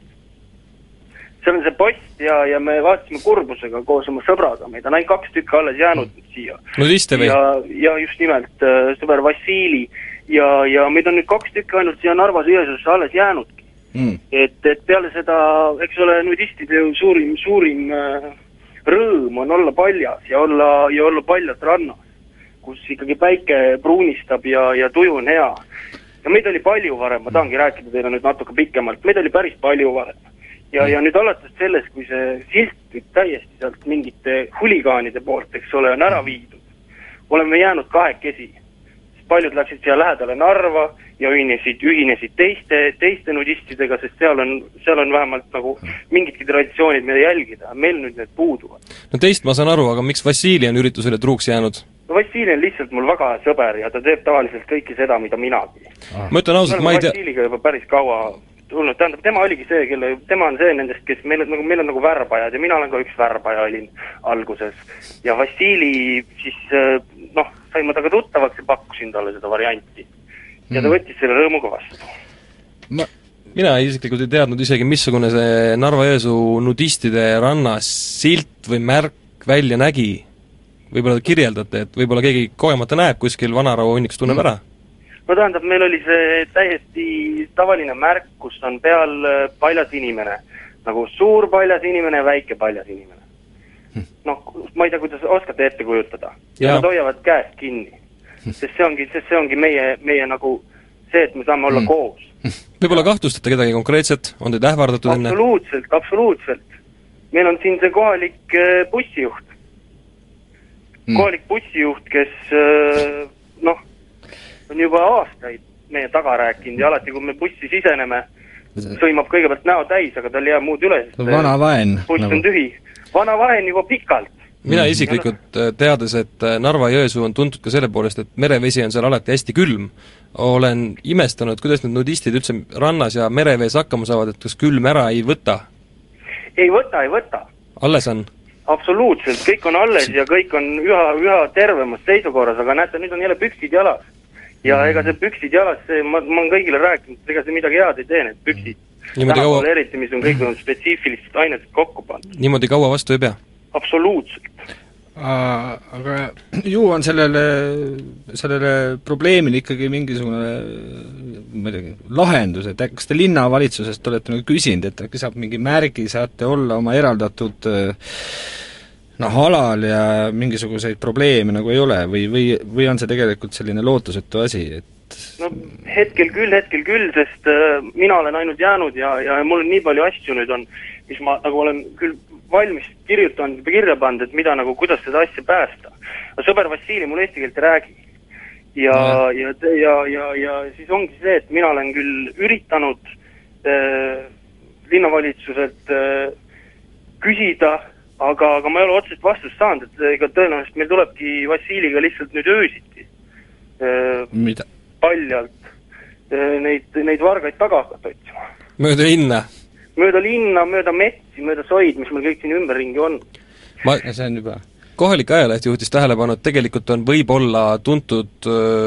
S7: See on see post ja, ja me vaatasime kurbusega koos oma sõbraga, meid on ainult kaks tükka alles jäänud mm. siia.
S2: Nudiste või?
S7: Ja, ja just nimelt äh, sõber Vassili ja, ja meid on nüüd kaks tükka ainult siia Narva-Jõesuusse alles jäänudki. Mm. Et, et peale seda, eks ole, nudistide ju suurim, suurim äh, rõõm on olla paljas ja olla, ja olla paljas rannas, kus ikkagi päike pruunistab ja, ja tuju on hea. Ja meid oli palju varem, ma tahangi rääkida teile nüüd natuke pikemalt, meid oli päris palju varem. Ja, ja nüüd alates sellest, kui see silt nüüd täiesti sealt mingite huligaanide poolt, eks ole, on ära viidud, oleme jäänud kahekesi. Paljud läksid siia lähedale Narva ja ühinesid, ühinesid teiste, teiste nudistidega, sest seal on, seal on vähemalt nagu mingidki traditsioonid, mida jälgida. Meil nüüd need puuduvad.
S2: No teist ma saan aru, aga miks Vassili on üritusele truuks jäänud?
S7: No Vassili on lihtsalt mul väga sõber ja ta teeb tavaliselt kõike seda, mida minagi.
S2: Ah. Ma ütlen ausalt, ma ei tea...
S7: Vassiliga juba päris kaua tulnud. Tähendab, tema oligi see, kelle, tema on see nendest, kes meil, nagu, meil on nagu värbajad ja mina olen ka üks värbaja olin alguses. Ja Vassili siis, noh, sain ma taga tuttavaks ja pakkusin talle seda varianti. Ja ta võttis selle rõõmuga vastu.
S2: Ma... Mina isiklikult ei teadnud isegi, missugune see Narva-Jõesuu nudistide rannas silt või märk välja nägi. Võib-olla kirjeldate, et võib-olla keegi kogemata näeb kuskil vanaraua hunniks tunneb mm. ära.
S7: No tähendab, meil oli see täiesti tavaline märk, kus on peal paljas inimene. Nagu suur paljas inimene ja väike paljas inimene. Hmm. Noh, ma ei tea, kuidas oskate ette kujutada. Ja, ja nad hoiavad käest kinni. Hmm. Sest see ongi, sest see ongi meie, meie nagu see, et me saame olla hmm. koos.
S2: Võib-olla kahtlustate kedagi konkreetset? On teid ähvardatud enne?
S7: Absoluutselt, absoluutselt. Meil on siin see kohalik bussijuht. Hmm. Kohalik bussijuht, kes noh, on juba aastaid meie taga rääkinud ja alati, kui me bussi siseneme, sõimab kõigepealt näo täis, aga tal jääb muud üle.
S3: Vana vaen.
S7: Buss on tühi. Vana vaen juba pikalt.
S2: Mina isiklikult teades, et Narva-Jõesuu on tuntud ka selle poolest, et merevesi on seal alati hästi külm, olen imestanud, kuidas need nudistid üldse rannas ja merevees hakkama saavad, et kas külm ära ei võta?
S7: Ei võta, ei võta.
S2: Alles on?
S7: Absoluutselt, kõik on alles ja kõik on üha, üha tervemas seisukorras, aga näete, nüüd on jälle püksid jalas. Ja mm. ega see püksid jalas, see, ma, ma olen kõigile rääkinud, ega see midagi head ei tee, need püksid. Tänapäeval kaua... eriti, mis on kõik on spetsiifilist ainet kokku pandud.
S2: Niimoodi kaua vastu ei pea?
S7: Absoluutselt.
S3: Aga ju on sellele, sellele probleemile ikkagi mingisugune muidugi, lahendus, et kas te linnavalitsusest olete nüüd küsinud, et äkki saab mingi märgi, saate olla oma eraldatud noh, alal ja mingisuguseid probleeme nagu ei ole või, või, või on see tegelikult selline lootusetu asi, et
S7: no hetkel küll, hetkel küll, sest äh, mina olen ainult jäänud ja, ja mul on nii palju asju nüüd on, mis ma nagu olen küll valmis kirjutanud, kirja pannud, et mida nagu, kuidas seda asja päästa. Sõber Vassili mul eesti keelt ei räägi. ja no., ja, ja, ja, ja siis ongi see, et mina olen küll üritanud äh, linnavalitsuselt äh, küsida, aga, aga ma ei ole otsest vastust saanud, et ega tõenäoliselt meil tulebki Vassiliga lihtsalt nüüd öösiti äh,
S3: mida?
S7: paljalt äh, neid, neid vargaid taga hakata otsima.
S2: Mööda linna? Mööda
S7: linna, mööda metsi, mööda soid, mis meil kõik siin ümberringi on.
S2: Ma... Ja see on juba... Kohalik ajaleht juhtis tähelepanu, et tegelikult on võib-olla tuntud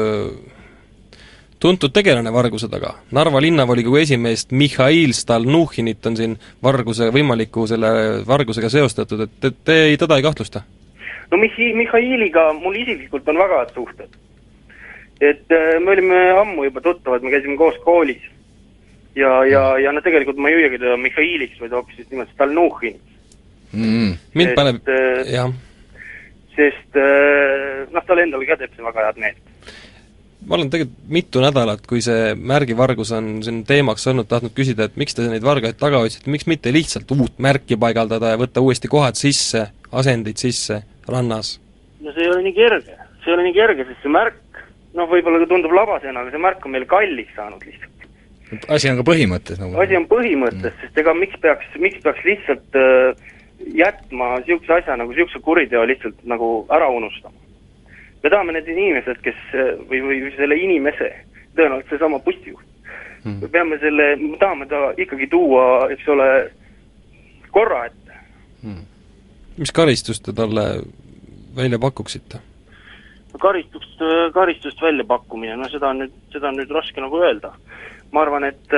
S2: tuntud tegelane varguse taga. Narva linnavolikogu esimeest Mihhail Stalnuhhinit on siin varguse, võimaliku selle vargusega seostatud, et te, te ei, teda ei kahtlusta?
S7: No Mihi, Mihhailiga mul isiklikult on väga suhted. Et me olime ammu juba tuttavad, me käisime koos koolis. Ja, ja, ja no tegelikult ma ei hüüagi teda Mihhailiks, vaid hoopis just nimelt Stalnuhhiniks.
S2: Mm. Mind et, paneb, jah.
S7: Sest noh, tal endal ka teeb see väga head meelt.
S2: Ma olen tegelikult mitu nädalat, kui see märgivargus on siin teemaks olnud, tahtnud küsida, et miks te neid vargaid taga otsite, miks mitte lihtsalt uut märki paigaldada ja võtta uuesti kohad sisse, asendid sisse rannas?
S7: No see ei ole nii kerge. See ei ole nii kerge, sest see märk, noh, võib-olla ka tundub labasena, aga see märk on meil kallis saanud lihtsalt.
S3: Asi on ka põhimõttes nagu.
S7: Asi on põhimõttes, mm. sest ega miks peaks, miks peaks lihtsalt äh, jätma siukse asja nagu siukse kuriteo lihtsalt nagu ära unustama. Me tahame need inimesed, kes, või, või selle inimese, tõenäoliselt see sama bussijuht. Mm. Me peame selle, me tahame ta ikkagi tuua, eks ole, korra ette.
S2: Mm. Mis karistust te talle välja pakuksite?
S7: Karistust, karistust välja pakkumine, no seda on nüüd, seda on nüüd raske nagu öelda. Ma arvan, et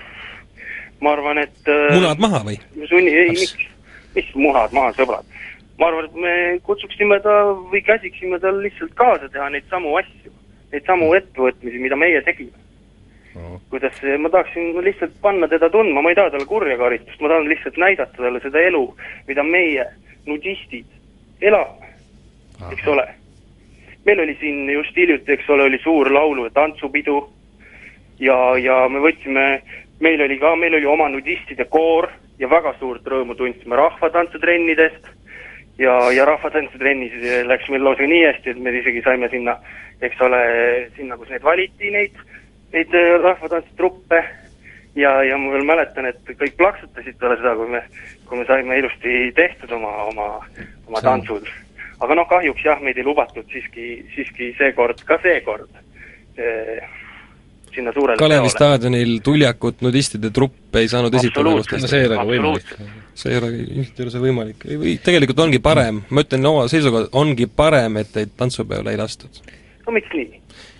S7: ma arvan, et
S2: munad maha või?
S7: Sunni, ei, mis, mis munad maha, sõbrad? Ma arvan, et me kutsuksime ta või käsiksime tal lihtsalt kaasa teha neid samu asju, neid samu ettevõtmisi, mida meie tegime. No. Kuidas see, ma tahaksin lihtsalt panna teda tundma, ma ei taha talle kurja karistust, ma tahan lihtsalt näidata talle seda elu, mida meie nudistid elame, Aha. eks ole. Meil oli siin just hiljuti, eks ole, oli suur laulu- ja tantsupidu ja, ja me võtsime, meil oli ka, meil oli oma nudistide koor ja väga suurt rõõmu tundsime rahvatantsutrennidest ja, ja rahvatantsutrенnis läks meil lausa nii hästi, et me isegi saime sinna, eks ole, sinna, kus neid valiti, neid, neid rahvatantsutruppe ja, ja ma veel mäletan, et kõik plaksutasid peale seda, kui me, kui me saime ilusti tehtud oma, oma, oma tantsud. Aga noh, kahjuks jah, meid ei lubatud siiski, siiski seekord, ka seekord eh, sinna suurele
S2: Kalevi peole. Staadionil tuljakut nudistide trupp ei saanud esitada.
S3: No see ei ole võimalik.
S2: See ei ole, ilmselt ei ole see võimalik. Või tegelikult ongi parem, ma ütlen oma seisukohad, ongi parem, et teid tantsupeole ei lastud.
S7: No miks nii?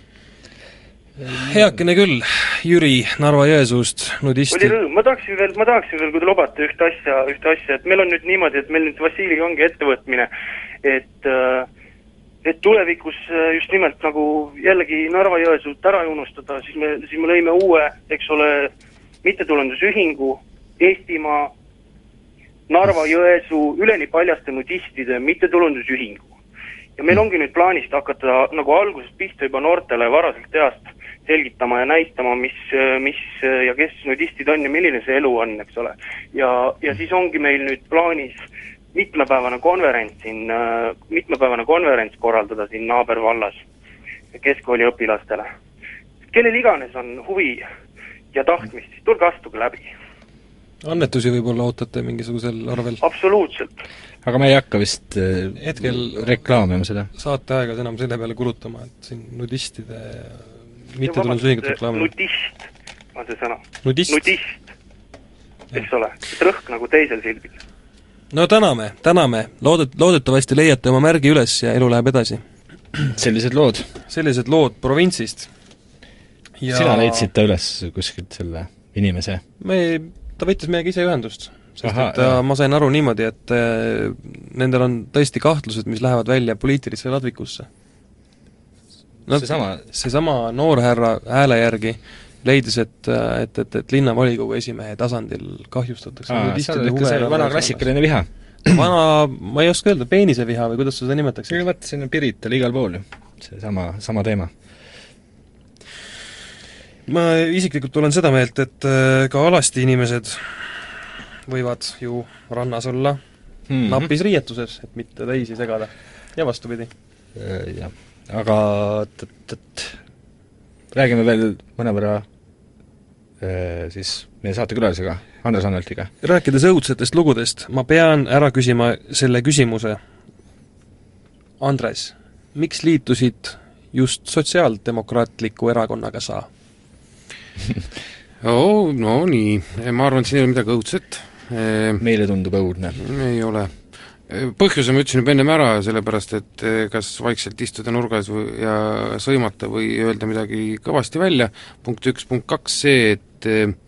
S2: Heakene küll, Jüri Narva-Jõesuust, nudisti.
S7: Oli rõõm, ma tahaksin veel, ma tahaksin veel, kui te lubate ühte asja, ühte asja, et meil on nüüd niimoodi, et meil nüüd Vassiliga ongi ettevõtmine, et, et tulevikus just nimelt nagu jällegi Narva-Jõesuut ära unustada, siis me, siis me lõime uue, eks ole, mittetulundusühingu, Eestimaa, Narva-Jõesuu, üleni paljaste nudistide mittetulundusühingu. Ja meil ongi nüüd plaanist hakata nagu algusest pihta juba noortele varaselt east selgitama ja näitama, mis, mis ja kes nudistid on ja milline see elu on, eks ole. Ja, ja siis ongi meil nüüd plaanis mitmepäevane konverents siin, mitmepäevane konverents korraldada siin naabervallas keskkooli õpilastele. Kellel iganes on huvi ja tahtmist, siis tulge astuge läbi.
S2: Annetusi võib-olla ootate mingisugusel arvel?
S7: Absoluutselt.
S3: Aga me ei hakka vist hetkel reklaamima seda.
S2: Saate aega enam selle peale kulutama, et siin nudistide mittetulundusühingut reklaamima.
S7: Nudist on see sõna.
S2: Nudist?
S7: Nudist, eks ole. Et rõhk nagu teisel silbil.
S2: No täname, täname. Loodet, loodetavasti leiate oma märgi üles ja elu läheb edasi.
S3: Sellised lood.
S2: Sellised lood provintsist.
S3: Ja... Sina leidsid ta üles kuskilt selle inimese?
S2: Me ei... Ta võttis meiega ise ühendust, sest Aha, et jah. Ma sain aru niimoodi, et äh, nendel on tõesti kahtlused, mis lähevad välja poliitilisse ladvikusse. No, see sama, see sama noorhärra hääle järgi leidis, et, et, et, et linnavolikogu esimehe tasandil kahjustatakse.
S3: Aa, see on ikka see vana klassikaline viha.
S2: Vana, ma ei oska öelda, peenise viha või kuidas seda nimetaks?
S3: See võtta sinna Pirital igal pool ju, see sama, sama teema.
S2: Ma isiklikult olen seda meelt, et ka alasti inimesed võivad ju rannas olla mm-hmm. napis riietuses, et mitte teisi segada. Ja vastupidi.
S3: Jah. aga t-t-t räägime veel mõnevõrra äh, siis meie saatekülalisega, Andres Anveltiga.
S2: Rääkides õudsetest lugudest, ma pean ära küsima selle küsimuse. Andres, miks liitusid just sotsiaaldemokraatliku erakonnaga sa?
S4: oh, no nii, ma arvan, et siin ei ole midagi õudset.
S3: Meile tundub õudne.
S4: Ei ole. Põhjuse ma ütlesin juba ennem ära, sellepärast et kas vaikselt istuda nurgas või, ja sõimata või öelda midagi kõvasti välja. Punkt üks, punkt kaks see, et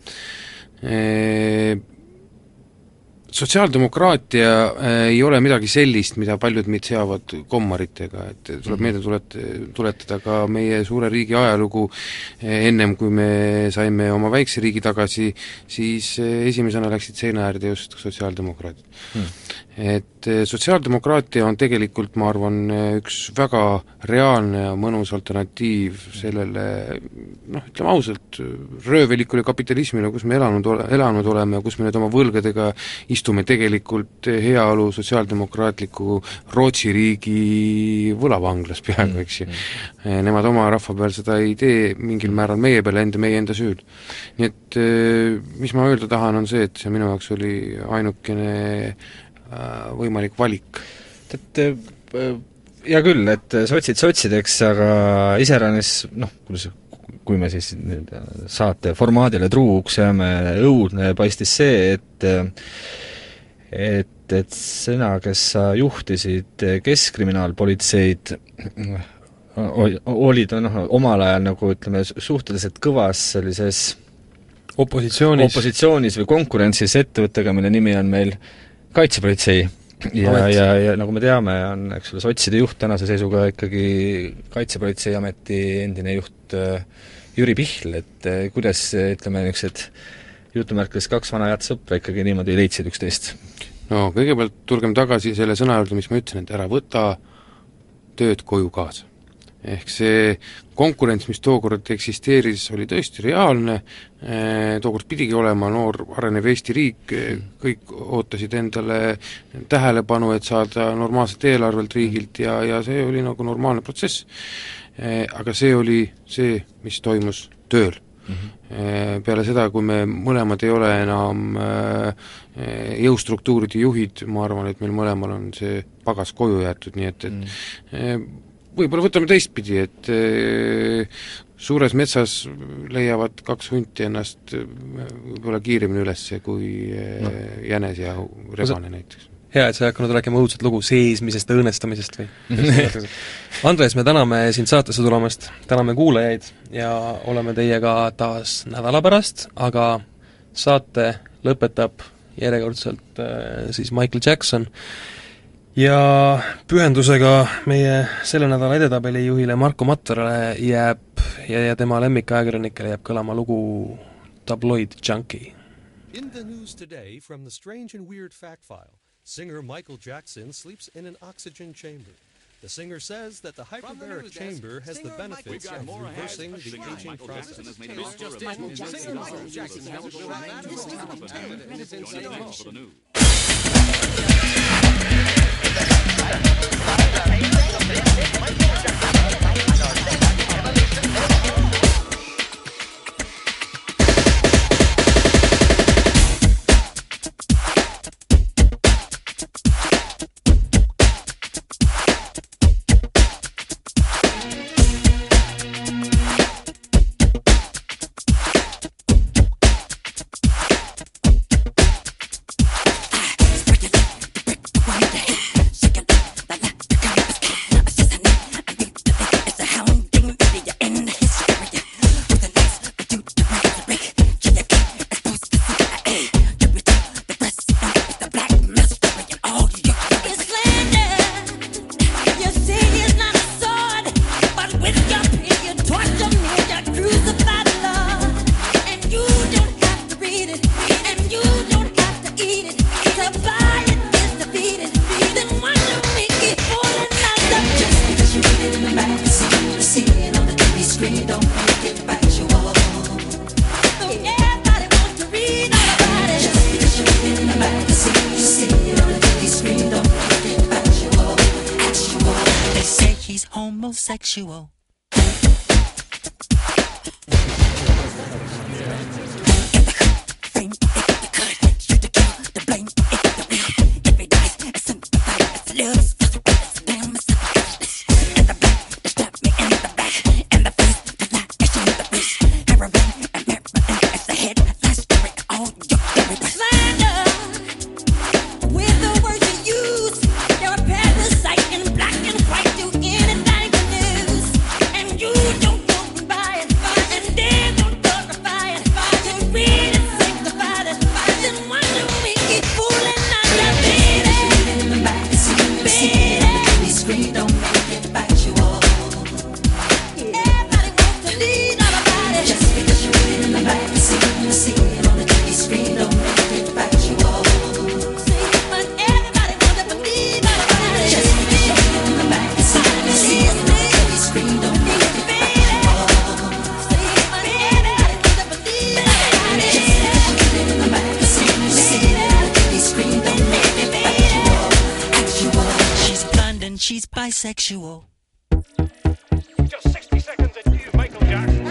S4: e, sotsiaaldemokraatia ei ole midagi sellist, mida paljud meid seavad kommaritega, et tuleb meelde tulet-, tuletada ka meie suure riigi ajalugu. Ennem kui me saime oma väikse riigi tagasi, siis esimesena läksid seina äärde just sotsiaaldemokraadid. Hmm. Et sotsiaaldemokraatia on tegelikult, ma arvan, üks väga reaalne ja mõnus alternatiiv sellele, noh, ütleme ausalt, röövelikule kapitalismile, kus me elanud, ole, elanud oleme ja kus me nüüd oma võlgadega istume tegelikult heaolu sotsiaaldemokraatliku Rootsi riigi võlavanglas peaaegu, eks ju. Nemad oma rahva peal seda ei tee mingil määral meie peale enda, meie enda süüd. Nii et mis ma öelda tahan, on see, et see minu jaoks oli ainukene võimalik valik.
S3: Et hea küll, et sotsid sotsideks, aga iseäranis, noh, kuidas, kui me siis saate formaadile truuks jääme, õudne paistis see, et et, et sina, kes sa juhtisid keskkriminaalpolitseid, olid noh, omal ajal nagu ütleme suhteliselt kõvas sellises
S2: opositsioonis,
S3: opositsioonis või konkurentsis ettevõttega, mille nimi on meil Kaitsepolitsei ja, ja, ja nagu me teame, on eks ole, sotside juht tänase seisuga ikkagi Kaitsepolitseiameti endine juht Jüri Pihl, et kuidas, ütleme, niisugused jutumärkides kaks vana head sõpra ikkagi niimoodi leidsid üksteist?
S4: No kõigepealt tulgem tagasi selle sõna juurde, mis ma ütlesin, et ära võta tööd koju kaasa. Ehk see konkurents, mis tookord eksisteeris, oli tõesti reaalne, tookord pidigi olema noor arenev Eesti riik, kõik ootasid endale tähelepanu, et saada normaalset eelarvelt riigilt ja, ja see oli nagu normaalne protsess. Aga see oli see, mis toimus tööl. Mm-hmm. Peale seda, kui me mõlemad ei ole enam jõustruktuuride juhid, ma arvan, et meil mõlemal on see pagas koju jäetud, nii et, et mm. võib-olla võtame teistpidi, et e, suures metsas leiavad kaks hunti ennast võib-olla kiiremini üles kui e, no. jänes ja rebane näiteks.
S2: Hea, et sa ei hakanud rääkima õudset lugu seesmisest õõnestamisest või? Andres, me täname sind saatesse tulemast, täname kuulajaid ja oleme teiega taas nädala pärast, aga saate lõpetab järjekordselt äh, siis Michael Jackson ja pühendusega meie selle nädala edetabeli juhile Marko Matverale jääb ja, ja tema lemmikajakirjanikele jääb kõlama lugu Tabloid Junkie.
S8: In the news today from the strange and weird fact file, singer Michael Jackson sleeps in an oxygen chamber. The singer says that the hyperbaric chamber has the benefits of reversing the aging process. It's just Michael Jackson. Singer Michael Jackson.
S9: sexual. She's bisexual.
S10: Just sixty seconds and you, Michael Jackson.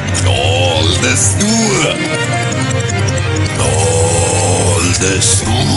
S1: All the